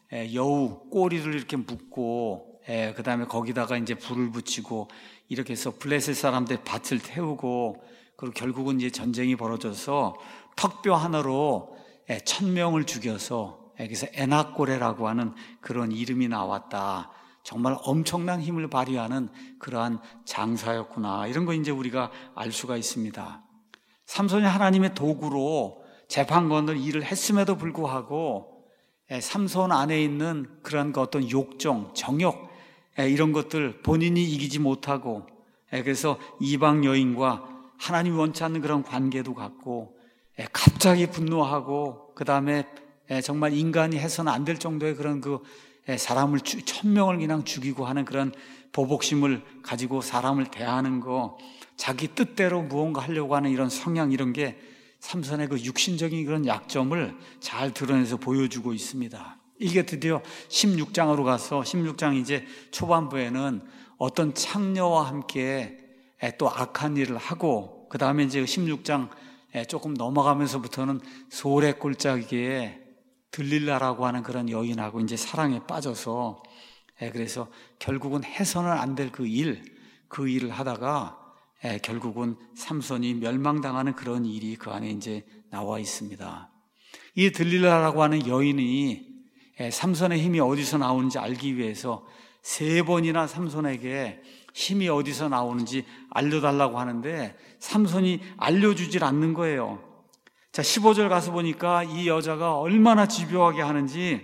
여우 꼬리를 이렇게 묶고 그 다음에 거기다가 이제 불을 붙이고 이렇게 해서 블레셋 사람들 밭을 태우고 그리고 결국은 이제 전쟁이 벌어져서 턱뼈 하나로 천 명을 죽여서 여기서 에낙고레라고 하는 그런 이름이 나왔다. 정말 엄청난 힘을 발휘하는 그러한 장사였구나. 이런 거 이제 우리가 알 수가 있습니다. 삼손이 하나님의 도구로 재판관을 일을 했음에도 불구하고 삼손 안에 있는 그런 그 어떤 욕정, 정욕 이런 것들 본인이 이기지 못하고 그래서 이방 여인과 하나님이 원치 않는 그런 관계도 갖고 갑자기 분노하고 그 다음에 정말 인간이 해서는 안 될 정도의 그런 그 사람을 천 명을 그냥 죽이고 하는 그런 보복심을 가지고 사람을 대하는 거, 자기 뜻대로 무언가 하려고 하는 이런 성향, 이런 게 삼손의 그 육신적인 그런 약점을 잘 드러내서 보여주고 있습니다. 이게 드디어 십육 장으로 가서 십육 장 이제 초반부에는 어떤 창녀와 함께 또 악한 일을 하고 그 다음에 이제 십육 장 조금 넘어가면서부터는 소래 꼴짜기에 들릴라라고 하는 그런 여인하고 이제 사랑에 빠져서 그래서 결국은 해서는 안 될 그 일, 그 일을 하다가 결국은 삼손이 멸망당하는 그런 일이 그 안에 이제 나와 있습니다. 이 들릴라라고 하는 여인이 삼손의 힘이 어디서 나오는지 알기 위해서 세 번이나 삼손에게 힘이 어디서 나오는지 알려달라고 하는데 삼손이 알려주질 않는 거예요. 자, 십오 절 가서 보니까 이 여자가 얼마나 집요하게 하는지,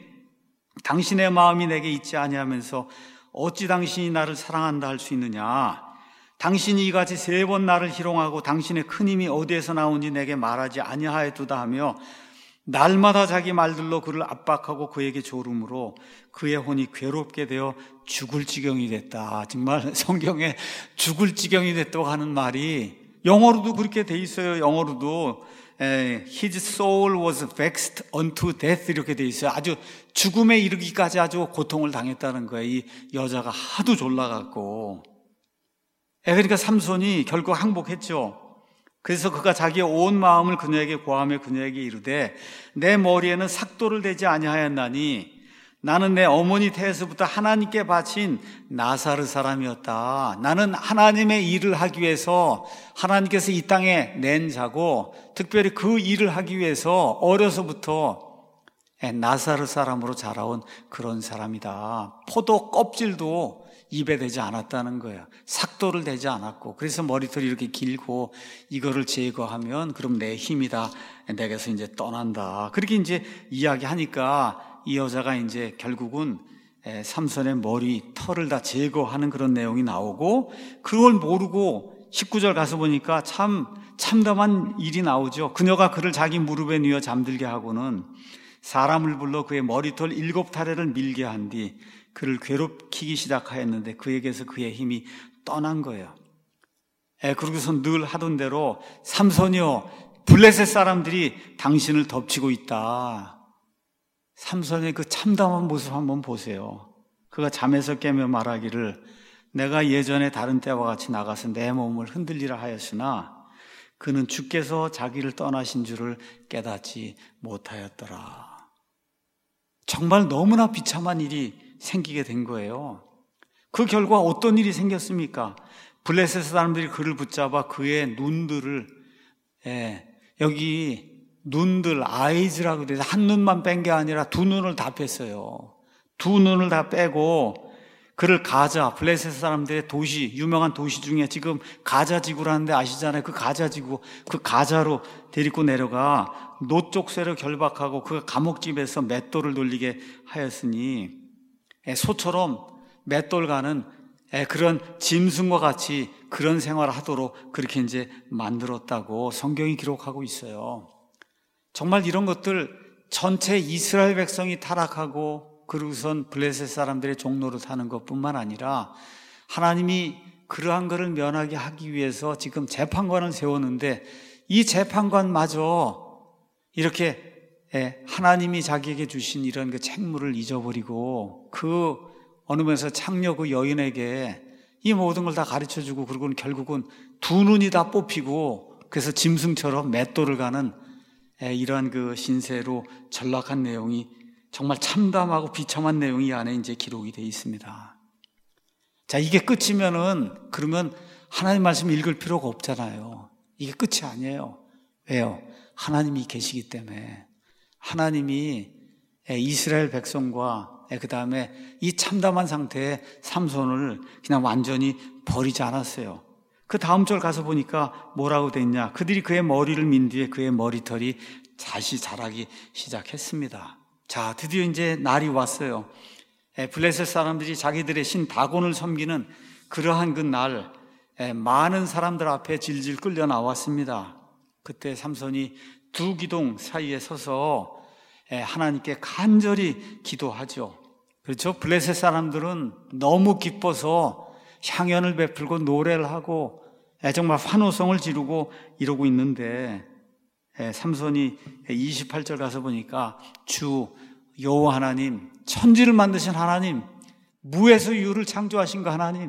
당신의 마음이 내게 있지 아니하면서 어찌 당신이 나를 사랑한다 할 수 있느냐. 당신이 이같이 세 번 나를 희롱하고 당신의 큰 힘이 어디에서 나오는지 내게 말하지 아니하였도다 하며 날마다 자기 말들로 그를 압박하고 그에게 조름으로 그의 혼이 괴롭게 되어 죽을 지경이 됐다. 정말 성경에 죽을 지경이 됐다고 하는 말이 영어로도 그렇게 돼 있어요. 영어로도 His soul was vexed unto death 이렇게 돼 있어요. 아주 죽음에 이르기까지 아주 고통을 당했다는 거예요. 이 여자가 하도 졸라갖고. 그러니까 삼손이 결국 항복했죠. 그래서 그가 자기의 온 마음을 그녀에게 고하며 그녀에게 이르되 내 머리에는 삭도를 대지 아니하였나니 나는 내 어머니 태에서부터 하나님께 바친 나사르 사람이었다. 나는 하나님의 일을 하기 위해서 하나님께서 이 땅에 낸 자고 특별히 그 일을 하기 위해서 어려서부터 나사르 사람으로 자라온 그런 사람이다. 포도 껍질도 입에 대지 않았다는 거예요. 삭도를 대지 않았고, 그래서 머리털이 이렇게 길고 이거를 제거하면 그럼 내 힘이다. 내게서 이제 떠난다. 그렇게 이제 이야기하니까 이 여자가 이제 결국은 삼손의 머리털을 다 제거하는 그런 내용이 나오고, 그걸 모르고 십구 절 가서 보니까 참 참담한 일이 나오죠. 그녀가 그를 자기 무릎에 누워 잠들게 하고는 사람을 불러 그의 머리털 일곱 타래를 밀게 한 뒤 그를 괴롭히기 시작하였는데 그에게서 그의 힘이 떠난 거예요. 에, 그러고서 늘 하던 대로 삼손이여 블레셋 사람들이 당신을 덮치고 있다. 삼손의 그 참담한 모습 한번 보세요. 그가 잠에서 깨며 말하기를 내가 예전에 다른 때와 같이 나가서 내 몸을 흔들리라 하였으나 그는 주께서 자기를 떠나신 줄을 깨닫지 못하였더라. 정말 너무나 비참한 일이 생기게 된 거예요. 그 결과 어떤 일이 생겼습니까? 블레셋 사람들이 그를 붙잡아 그의 눈들을, 예, 여기 눈들, 아이즈라고 돼서 한 눈만 뺀 게 아니라 두 눈을 다 뺐어요. 두 눈을 다 빼고 그를 가자, 블레셋 사람들의 도시, 유명한 도시 중에 지금 가자 지구라는데 아시잖아요. 그 가자 지구, 그 가자로 데리고 내려가 노쪽새로 결박하고 그 감옥집에서 맷돌을 돌리게 하였으니 소처럼 맷돌 가는 그런 짐승과 같이 그런 생활을 하도록 그렇게 이제 만들었다고 성경이 기록하고 있어요. 정말 이런 것들 전체 이스라엘 백성이 타락하고 그러고선 블레셋 사람들의 종로로 사는 것뿐만 아니라 하나님이 그러한 것을 면하게 하기 위해서 지금 재판관을 세웠는데 이 재판관마저 이렇게 하나님이 자기에게 주신 이런 그 책무를 잊어버리고 그 어느 면에서 창녀 그 여인에게 이 모든 걸 다 가르쳐주고 그러고는 결국은 두 눈이 다 뽑히고 그래서 짐승처럼 맷돌을 가는 이러한 그 신세로 전락한 내용이 정말 참담하고 비참한 내용이 이 안에 이제 기록이 되어 있습니다. 자, 이게 끝이면은 그러면 하나님 말씀 읽을 필요가 없잖아요. 이게 끝이 아니에요. 왜요? 하나님이 계시기 때문에. 하나님이 이스라엘 백성과 그 다음에 이 참담한 상태의 삼손을 그냥 완전히 버리지 않았어요. 그 다음 절 가서 보니까 뭐라고 돼 있냐? 그들이 그의 머리를 민 뒤에 그의 머리털이 다시 자라기 시작했습니다. 자, 드디어 이제 날이 왔어요. 블레셋 사람들이 자기들의 신 다곤을 섬기는 그러한 그 날, 많은 사람들 앞에 질질 끌려 나왔습니다. 그때 삼손이 두 기둥 사이에 서서 하나님께 간절히 기도하죠. 그렇죠? 블레셋 사람들은 너무 기뻐서 향연을 베풀고 노래를 하고 정말 환호성을 지르고 이러고 있는데 삼손이 이십팔 절 가서 보니까 주 여호와 하나님, 천지를 만드신 하나님, 무에서 유를 창조하신 그 하나님,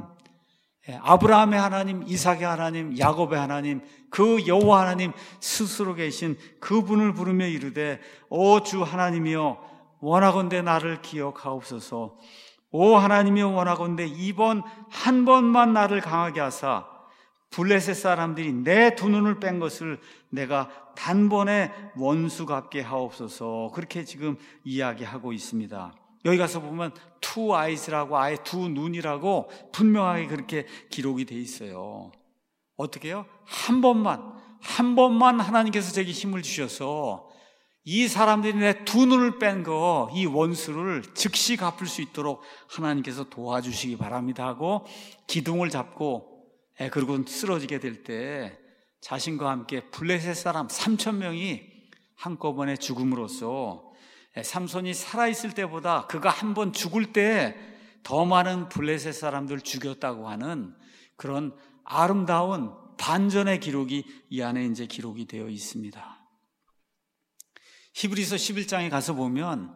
아브라함의 하나님, 이삭의 하나님, 야곱의 하나님, 그 여호와 하나님 스스로 계신 그분을 부르며 이르되 오 주 하나님이여 원하건대 나를 기억하옵소서. 오 하나님이여 원하건대 이번 한 번만 나를 강하게 하사 블레셋 사람들이 내 두 눈을 뺀 것을 내가 단번에 원수 갚게 하옵소서. 그렇게 지금 이야기하고 있습니다. 여기 가서 보면 two eyes라고, 아예 두 눈이라고 분명하게 그렇게 기록이 돼 있어요. 어떻게 해요? 한 번만, 한 번만 하나님께서 제게 힘을 주셔서 이 사람들이 내 두 눈을 뺀 거, 이 원수를 즉시 갚을 수 있도록 하나님께서 도와주시기 바랍니다 하고 기둥을 잡고, 예, 그리고 쓰러지게 될 때 자신과 함께 블레셋 사람 삼천 명이 한꺼번에 죽음으로써 삼손이 살아있을 때보다 그가 한 번 죽을 때 더 많은 블레셋 사람들 죽였다고 하는 그런 아름다운 반전의 기록이 이 안에 이제 기록이 되어 있습니다. 히브리서 십일 장에 가서 보면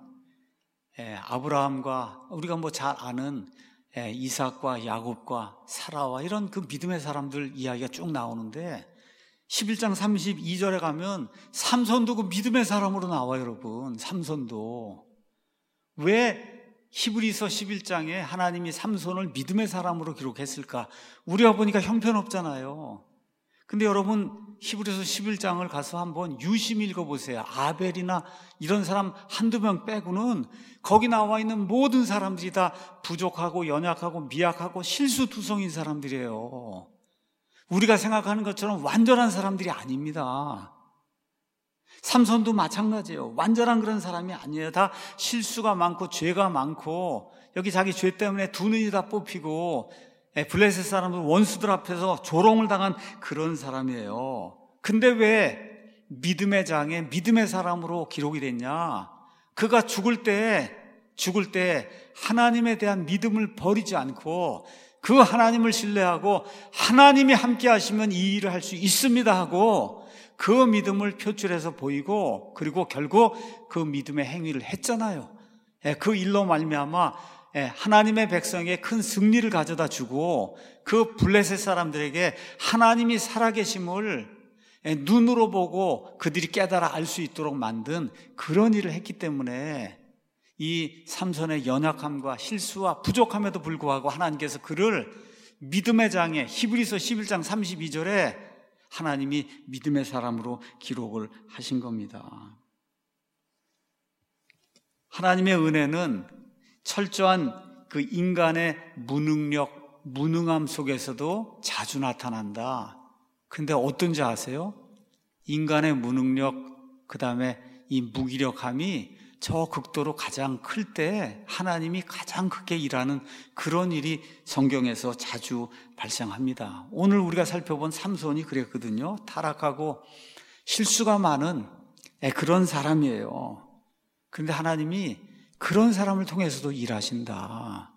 아브라함과 우리가 뭐 잘 아는 이삭과 야곱과 사라와 이런 그 믿음의 사람들 이야기가 쭉 나오는데 십일 장 삼십이 절에 가면 삼손도 그 믿음의 사람으로 나와요, 여러분. 삼손도. 왜 히브리서 십일 장에 하나님이 삼손을 믿음의 사람으로 기록했을까? 우리가 보니까 형편없잖아요. 근데 여러분 히브리서 십일 장을 가서 한번 유심히 읽어보세요. 아벨이나 이런 사람 한두 명 빼고는 거기 나와 있는 모든 사람들이 다 부족하고 연약하고 미약하고 실수투성인 사람들이에요. 우리가 생각하는 것처럼 완전한 사람들이 아닙니다. 삼손도 마찬가지예요. 완전한 그런 사람이 아니에요. 다 실수가 많고 죄가 많고 여기 자기 죄 때문에 두 눈이 다 뽑히고 블레셋 사람들 원수들 앞에서 조롱을 당한 그런 사람이에요. 근데 왜 믿음의 장에 믿음의 사람으로 기록이 됐냐? 그가 죽을 때 죽을 때 하나님에 대한 믿음을 버리지 않고 그 하나님을 신뢰하고 하나님이 함께 하시면 이 일을 할 수 있습니다 하고 그 믿음을 표출해서 보이고 그리고 결국 그 믿음의 행위를 했잖아요. 그 일로 말미암아 하나님의 백성에게 큰 승리를 가져다 주고 그 블레셋 사람들에게 하나님이 살아계심을 눈으로 보고 그들이 깨달아 알 수 있도록 만든 그런 일을 했기 때문에 이 삼손의 연약함과 실수와 부족함에도 불구하고 하나님께서 그를 믿음의 장에 히브리서 십일 장 삼십이 절에 하나님이 믿음의 사람으로 기록을 하신 겁니다. 하나님의 은혜는 철저한 그 인간의 무능력, 무능함 속에서도 자주 나타난다. 근데 어떤지 아세요? 인간의 무능력, 그 다음에 이 무기력함이 저 극도로 가장 클 때 하나님이 가장 크게 일하는 그런 일이 성경에서 자주 발생합니다. 오늘 우리가 살펴본 삼손이 그랬거든요. 타락하고 실수가 많은 그런 사람이에요. 그런데 하나님이 그런 사람을 통해서도 일하신다.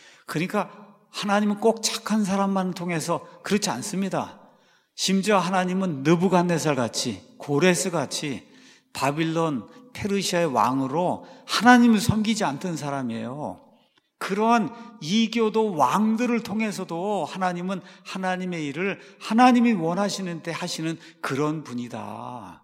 그러니까 하나님은 꼭 착한 사람만 통해서 그렇지 않습니다. 심지어 하나님은 느부갓네살 같이, 고레스 같이 바빌론 페르시아의 왕으로 하나님을 섬기지 않던 사람이에요. 그러한 이교도 왕들을 통해서도 하나님은 하나님의 일을 하나님이 원하시는 때 하시는 그런 분이다.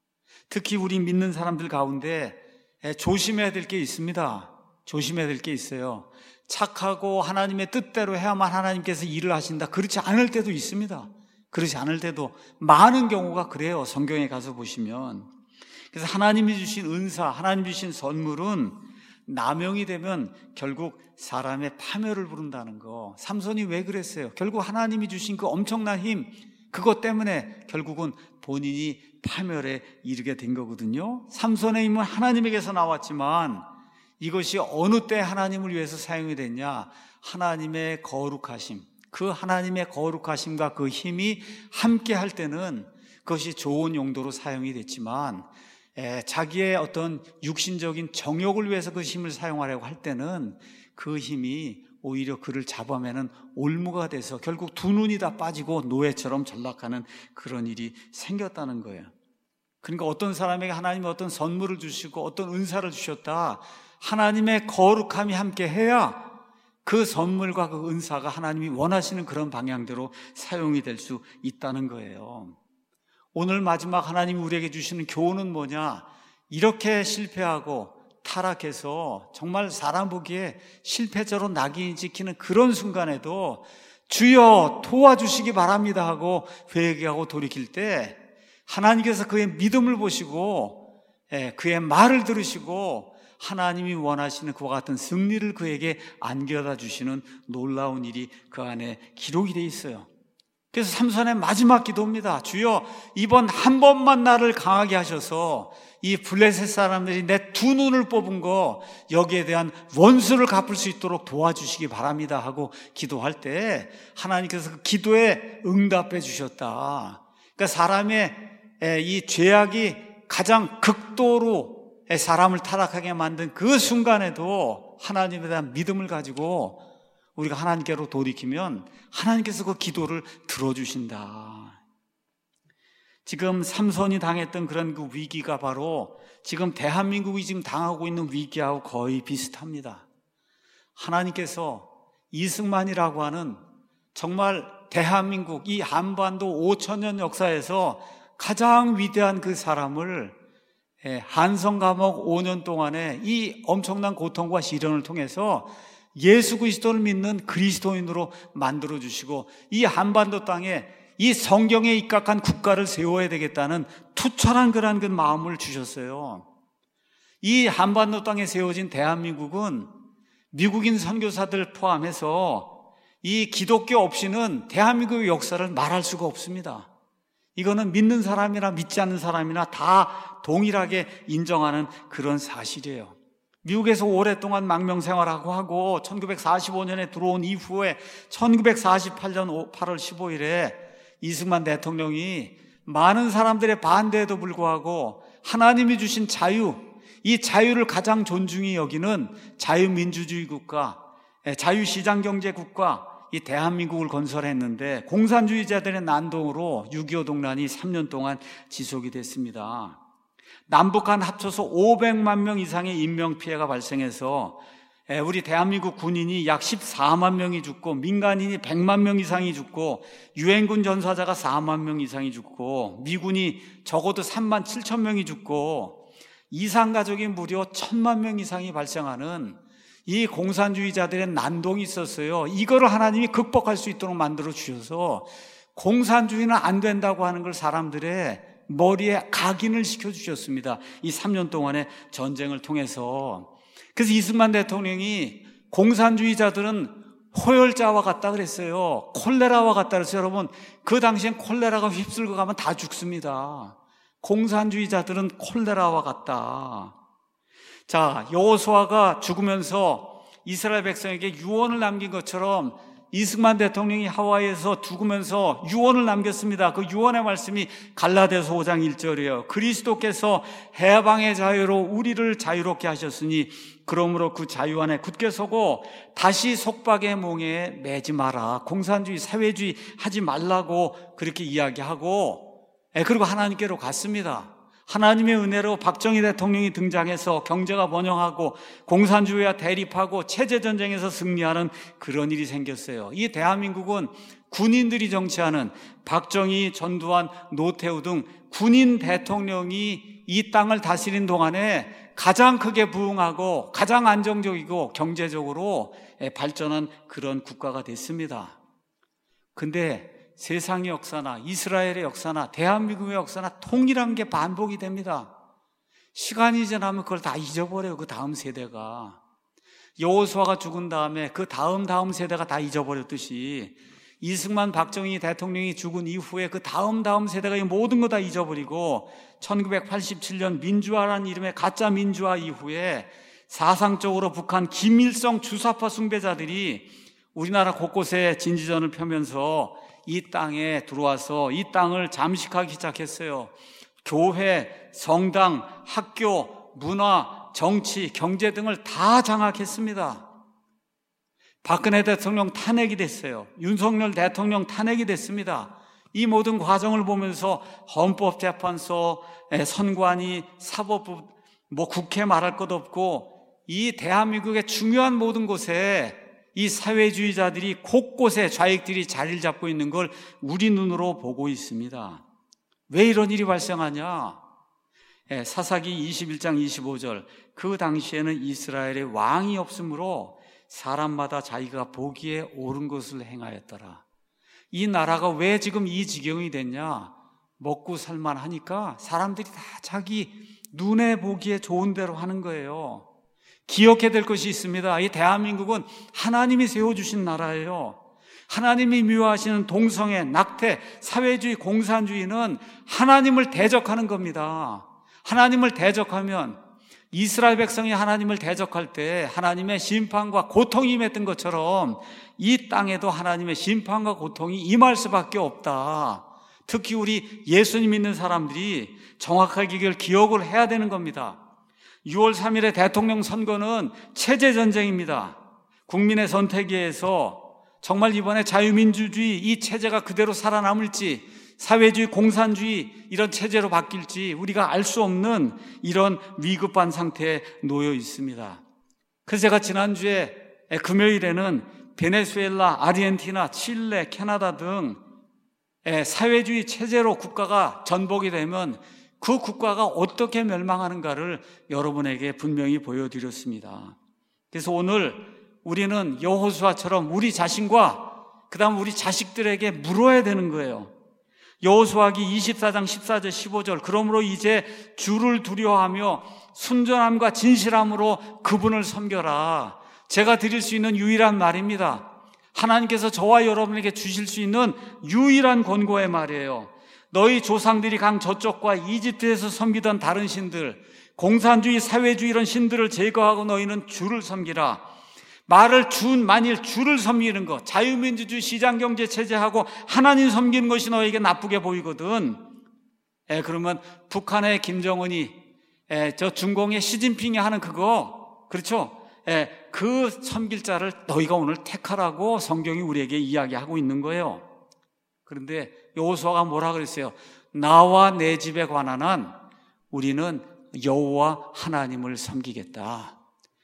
특히 우리 믿는 사람들 가운데 조심해야 될 게 있습니다. 조심해야 될 게 있어요. 착하고 하나님의 뜻대로 해야만 하나님께서 일을 하신다. 그렇지 않을 때도 있습니다. 그렇지 않을 때도 많은 경우가 그래요. 성경에 가서 보시면. 그래서 하나님이 주신 은사, 하나님 주신 선물은 남용이 되면 결국 사람의 파멸을 부른다는 거. 삼손이 왜 그랬어요? 결국 하나님이 주신 그 엄청난 힘, 그것 때문에 결국은 본인이 파멸에 이르게 된 거거든요. 삼손의 힘은 하나님에게서 나왔지만 이것이 어느 때 하나님을 위해서 사용이 됐냐? 하나님의 거룩하심, 그 하나님의 거룩하심과 그 힘이 함께 할 때는 그것이 좋은 용도로 사용이 됐지만 에, 자기의 어떤 육신적인 정욕을 위해서 그 힘을 사용하려고 할 때는 그 힘이 오히려 그를 잡아매는 올무가 돼서 결국 두 눈이 다 빠지고 노예처럼 전락하는 그런 일이 생겼다는 거예요. 그러니까 어떤 사람에게 하나님이 어떤 선물을 주시고 어떤 은사를 주셨다, 하나님의 거룩함이 함께 해야 그 선물과 그 은사가 하나님이 원하시는 그런 방향대로 사용이 될 수 있다는 거예요. 오늘 마지막 하나님이 우리에게 주시는 교훈은 뭐냐? 이렇게 실패하고 타락해서 정말 사람 보기에 실패자로 낙인이 찍히는 그런 순간에도 주여 도와주시기 바랍니다 하고 회개하고 돌이킬 때 하나님께서 그의 믿음을 보시고 그의 말을 들으시고 하나님이 원하시는 그와 같은 승리를 그에게 안겨다 주시는 놀라운 일이 그 안에 기록이 되어 있어요. 그래서 삼손의 마지막 기도입니다. 주여 이번 한 번만 나를 강하게 하셔서 이 블레셋 사람들이 내 두 눈을 뽑은 거 여기에 대한 원수를 갚을 수 있도록 도와주시기 바랍니다 하고 기도할 때 하나님께서 그 기도에 응답해 주셨다. 그러니까 사람의 이 죄악이 가장 극도로 사람을 타락하게 만든 그 순간에도 하나님에 대한 믿음을 가지고 우리가 하나님께로 돌이키면 하나님께서 그 기도를 들어주신다. 지금 삼손이 당했던 그런 그 위기가 바로 지금 대한민국이 지금 당하고 있는 위기하고 거의 비슷합니다. 하나님께서 이승만이라고 하는 정말 대한민국 이 한반도 오천 년 역사에서 가장 위대한 그 사람을 한성 감옥 오 년 동안에 이 엄청난 고통과 시련을 통해서 예수 그리스도를 믿는 그리스도인으로 만들어주시고 이 한반도 땅에 이 성경에 입각한 국가를 세워야 되겠다는 투철한 그런 그 마음을 주셨어요. 이 한반도 땅에 세워진 대한민국은 미국인 선교사들 포함해서 이 기독교 없이는 대한민국의 역사를 말할 수가 없습니다. 이거는 믿는 사람이나 믿지 않는 사람이나 다 동일하게 인정하는 그런 사실이에요. 미국에서 오랫동안 망명생활하고 하고 천구백사십오 년에 들어온 이후에 천구백사십팔 년 팔월 십오일에 이승만 대통령이 많은 사람들의 반대에도 불구하고 하나님이 주신 자유, 이 자유를 가장 존중히 여기는 자유민주주의 국가, 자유시장경제 국가, 이 대한민국을 건설했는데 공산주의자들의 난동으로 육이오 동란이 삼 년 동안 지속이 됐습니다. 남북한 합쳐서 오백만 명 이상의 인명피해가 발생해서 우리 대한민국 군인이 약 십사만 명이 죽고 민간인이 백만 명 이상이 죽고 유엔군 전사자가 사만 명 이상이 죽고 미군이 적어도 삼만 칠천 명이 죽고 이산가족이 무려 천만 명 이상이 발생하는 이 공산주의자들의 난동이 있었어요. 이거를 하나님이 극복할 수 있도록 만들어 주셔서 공산주의는 안 된다고 하는 걸 사람들의 머리에 각인을 시켜주셨습니다. 이 삼 년 동안의 전쟁을 통해서. 그래서 이승만 대통령이 공산주의자들은 호열자와 같다 그랬어요. 콜레라와 같다 그랬어요. 여러분, 그 당시엔 콜레라가 휩쓸고 가면 다 죽습니다. 공산주의자들은 콜레라와 같다. 자, 여호수아가 죽으면서 이스라엘 백성에게 유언을 남긴 것처럼 이승만 대통령이 하와이에서 죽으면서 유언을 남겼습니다. 그 유언의 말씀이 갈라디아서 오 장 일 절이에요. 그리스도께서 해방의 자유로 우리를 자유롭게 하셨으니 그러므로 그 자유 안에 굳게 서고 다시 속박의 몽에 매지 마라. 공산주의, 사회주의 하지 말라고 그렇게 이야기하고 그리고 하나님께로 갔습니다. 하나님의 은혜로 박정희 대통령이 등장해서 경제가 번영하고 공산주의와 대립하고 체제전쟁에서 승리하는 그런 일이 생겼어요. 이 대한민국은 군인들이 정치하는 박정희, 전두환, 노태우 등 군인 대통령이 이 땅을 다스린 동안에 가장 크게 부흥하고 가장 안정적이고 경제적으로 발전한 그런 국가가 됐습니다. 근데 세상의 역사나 이스라엘의 역사나 대한민국의 역사나 통일한 게 반복이 됩니다. 시간이 지나면 그걸 다 잊어버려요. 그 다음 세대가. 여호수아가 죽은 다음에 그 다음 다음 세대가 다 잊어버렸듯이 이승만 박정희 대통령이 죽은 이후에 그 다음 다음 세대가 이 모든 거 다 잊어버리고 천구백팔십칠 년 민주화라는 이름의 가짜 민주화 이후에 사상적으로 북한 김일성 주사파 숭배자들이 우리나라 곳곳에 진지전을 펴면서 이 땅에 들어와서 이 땅을 잠식하기 시작했어요. 교회, 성당, 학교, 문화, 정치, 경제 등을 다 장악했습니다. 박근혜 대통령 탄핵이 됐어요. 윤석열 대통령 탄핵이 됐습니다. 이 모든 과정을 보면서 헌법재판소, 선관위, 사법부, 뭐 국회 말할 것 없고 이 대한민국의 중요한 모든 곳에 이 사회주의자들이 곳곳에 좌익들이 자리를 잡고 있는 걸 우리 눈으로 보고 있습니다. 왜 이런 일이 발생하냐? 사사기 이십일 장 이십오 절, 그 당시에는 이스라엘의 왕이 없으므로 사람마다 자기가 보기에 옳은 것을 행하였더라. 이 나라가 왜 지금 이 지경이 됐냐? 먹고 살만하니까 사람들이 다 자기 눈에 보기에 좋은 대로 하는 거예요. 기억해야 될 것이 있습니다. 이 대한민국은 하나님이 세워주신 나라예요. 하나님이 미워하시는 동성애, 낙태, 사회주의, 공산주의는 하나님을 대적하는 겁니다. 하나님을 대적하면 이스라엘 백성이 하나님을 대적할 때 하나님의 심판과 고통이 임했던 것처럼 이 땅에도 하나님의 심판과 고통이 임할 수밖에 없다. 특히 우리 예수님 믿는 사람들이 정확하게 이걸 기억을 해야 되는 겁니다. 유월 삼일의 대통령 선거는 체제전쟁입니다. 국민의 선택에서 정말 이번에 자유민주주의 이 체제가 그대로 살아남을지, 사회주의, 공산주의 이런 체제로 바뀔지 우리가 알 수 없는 이런 위급한 상태에 놓여 있습니다. 그래서 제가 지난주에 금요일에는 베네수엘라, 아르헨티나, 칠레, 캐나다 등 사회주의 체제로 국가가 전복이 되면 그 국가가 어떻게 멸망하는가를 여러분에게 분명히 보여드렸습니다. 그래서 오늘 우리는 여호수아처럼 우리 자신과 그 다음 우리 자식들에게 물어야 되는 거예요. 여호수아기 이십사 장 십사 절 십오 절 그러므로 이제 주를 두려워하며 순전함과 진실함으로 그분을 섬겨라. 제가 드릴 수 있는 유일한 말입니다. 하나님께서 저와 여러분에게 주실 수 있는 유일한 권고의 말이에요. 너희 조상들이 강 저쪽과 이집트에서 섬기던 다른 신들, 공산주의, 사회주의 이런 신들을 제거하고 너희는 주를 섬기라. 말을 준 만일 주를 섬기는 것, 자유민주주의 시장경제 체제하고 하나님 섬기는 것이 너에게 나쁘게 보이거든. 에, 그러면 북한의 김정은이, 에, 저 중공의 시진핑이 하는 그거, 그렇죠? 에, 그 섬길 자를 너희가 오늘 택하라고 성경이 우리에게 이야기하고 있는 거예요. 그런데 여호수아가 뭐라 그랬어요? 나와 내 집에 관한 한 우리는 여호와 하나님을 섬기겠다.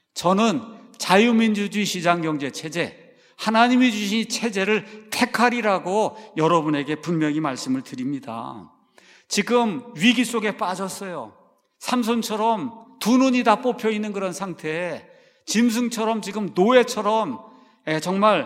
저는 자유민주주의 시장경제 체제, 하나님이 주신 체제를 택하리라고 여러분에게 분명히 말씀을 드립니다. 지금 위기 속에 빠졌어요. 삼손처럼 두 눈이 다 뽑혀 있는 그런 상태에 짐승처럼 지금 노예처럼 정말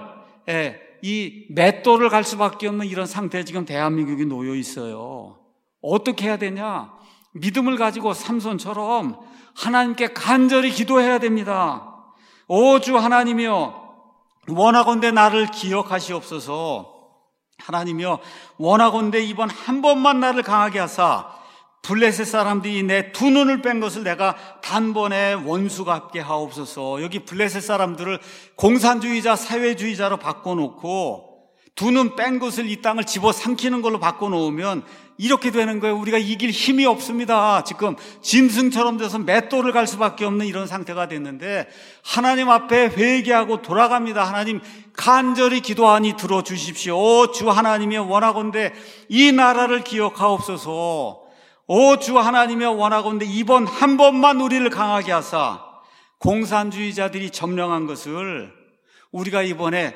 이 맷돌을 갈 수밖에 없는 이런 상태에 지금 대한민국이 놓여 있어요. 어떻게 해야 되냐? 믿음을 가지고 삼손처럼 하나님께 간절히 기도해야 됩니다. 오 주 하나님이여, 원하건대 나를 기억하시옵소서. 하나님이여, 원하건대 이번 한 번만 나를 강하게 하사 블레셋 사람들이 내 두 눈을 뺀 것을 내가 단번에 원수 갚게 하옵소서. 여기 블레셋 사람들을 공산주의자, 사회주의자로 바꿔놓고 두 눈 뺀 것을 이 땅을 집어삼키는 걸로 바꿔놓으면 이렇게 되는 거예요. 우리가 이길 힘이 없습니다. 지금 짐승처럼 돼서 맷돌을 갈 수밖에 없는 이런 상태가 됐는데 하나님 앞에 회개하고 돌아갑니다. 하나님 간절히 기도하니 들어주십시오. 오 주 하나님이여, 원하건대 이 나라를 기억하옵소서. 오 주 하나님이여, 원하건대 이번 한 번만 우리를 강하게 하사 공산주의자들이 점령한 것을 우리가 이번에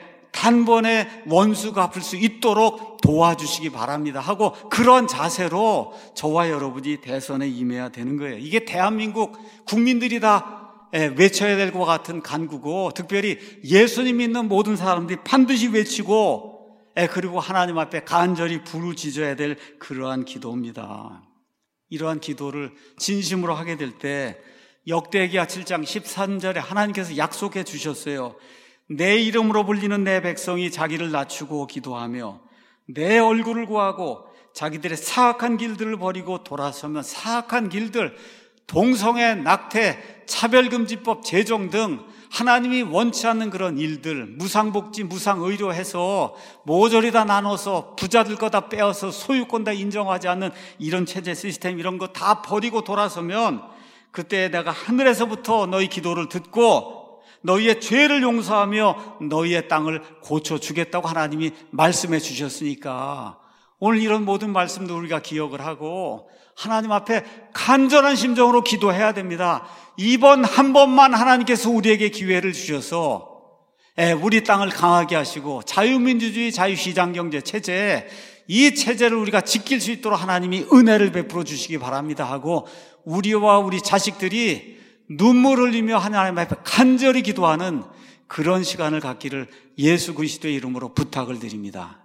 단번에 원수 갚을 수 있도록 도와주시기 바랍니다 하고 그런 자세로 저와 여러분이 대선에 임해야 되는 거예요. 이게 대한민국 국민들이 다 외쳐야 될 것 같은 간구고, 특별히 예수님 믿는 모든 사람들이 반드시 외치고 그리고 하나님 앞에 간절히 부르짖어야 될 그러한 기도입니다. 이러한 기도를 진심으로 하게 될 때 역대기야 칠 장 십삼 절에 하나님께서 약속해 주셨어요. 내 이름으로 불리는 내 백성이 자기를 낮추고 기도하며 내 얼굴을 구하고 자기들의 사악한 길들을 버리고 돌아서면, 사악한 길들, 동성애, 낙태, 차별금지법 제정 등 하나님이 원치 않는 그런 일들, 무상복지, 무상의료 해서 모조리 다 나눠서 부자들 거 다 빼어서 소유권 다 인정하지 않는 이런 체제 시스템, 이런 거 다 버리고 돌아서면 그때 내가 하늘에서부터 너희 기도를 듣고 너희의 죄를 용서하며 너희의 땅을 고쳐주겠다고 하나님이 말씀해 주셨으니까 오늘 이런 모든 말씀도 우리가 기억을 하고 하나님 앞에 간절한 심정으로 기도해야 됩니다. 이번 한 번만 하나님께서 우리에게 기회를 주셔서 우리 땅을 강하게 하시고 자유민주주의, 자유시장경제 체제, 이 체제를 우리가 지킬 수 있도록 하나님이 은혜를 베풀어 주시기 바랍니다 하고 우리와 우리 자식들이 눈물 흘리며 하나님 앞에 간절히 기도하는 그런 시간을 갖기를 예수 그리스도의 이름으로 부탁을 드립니다.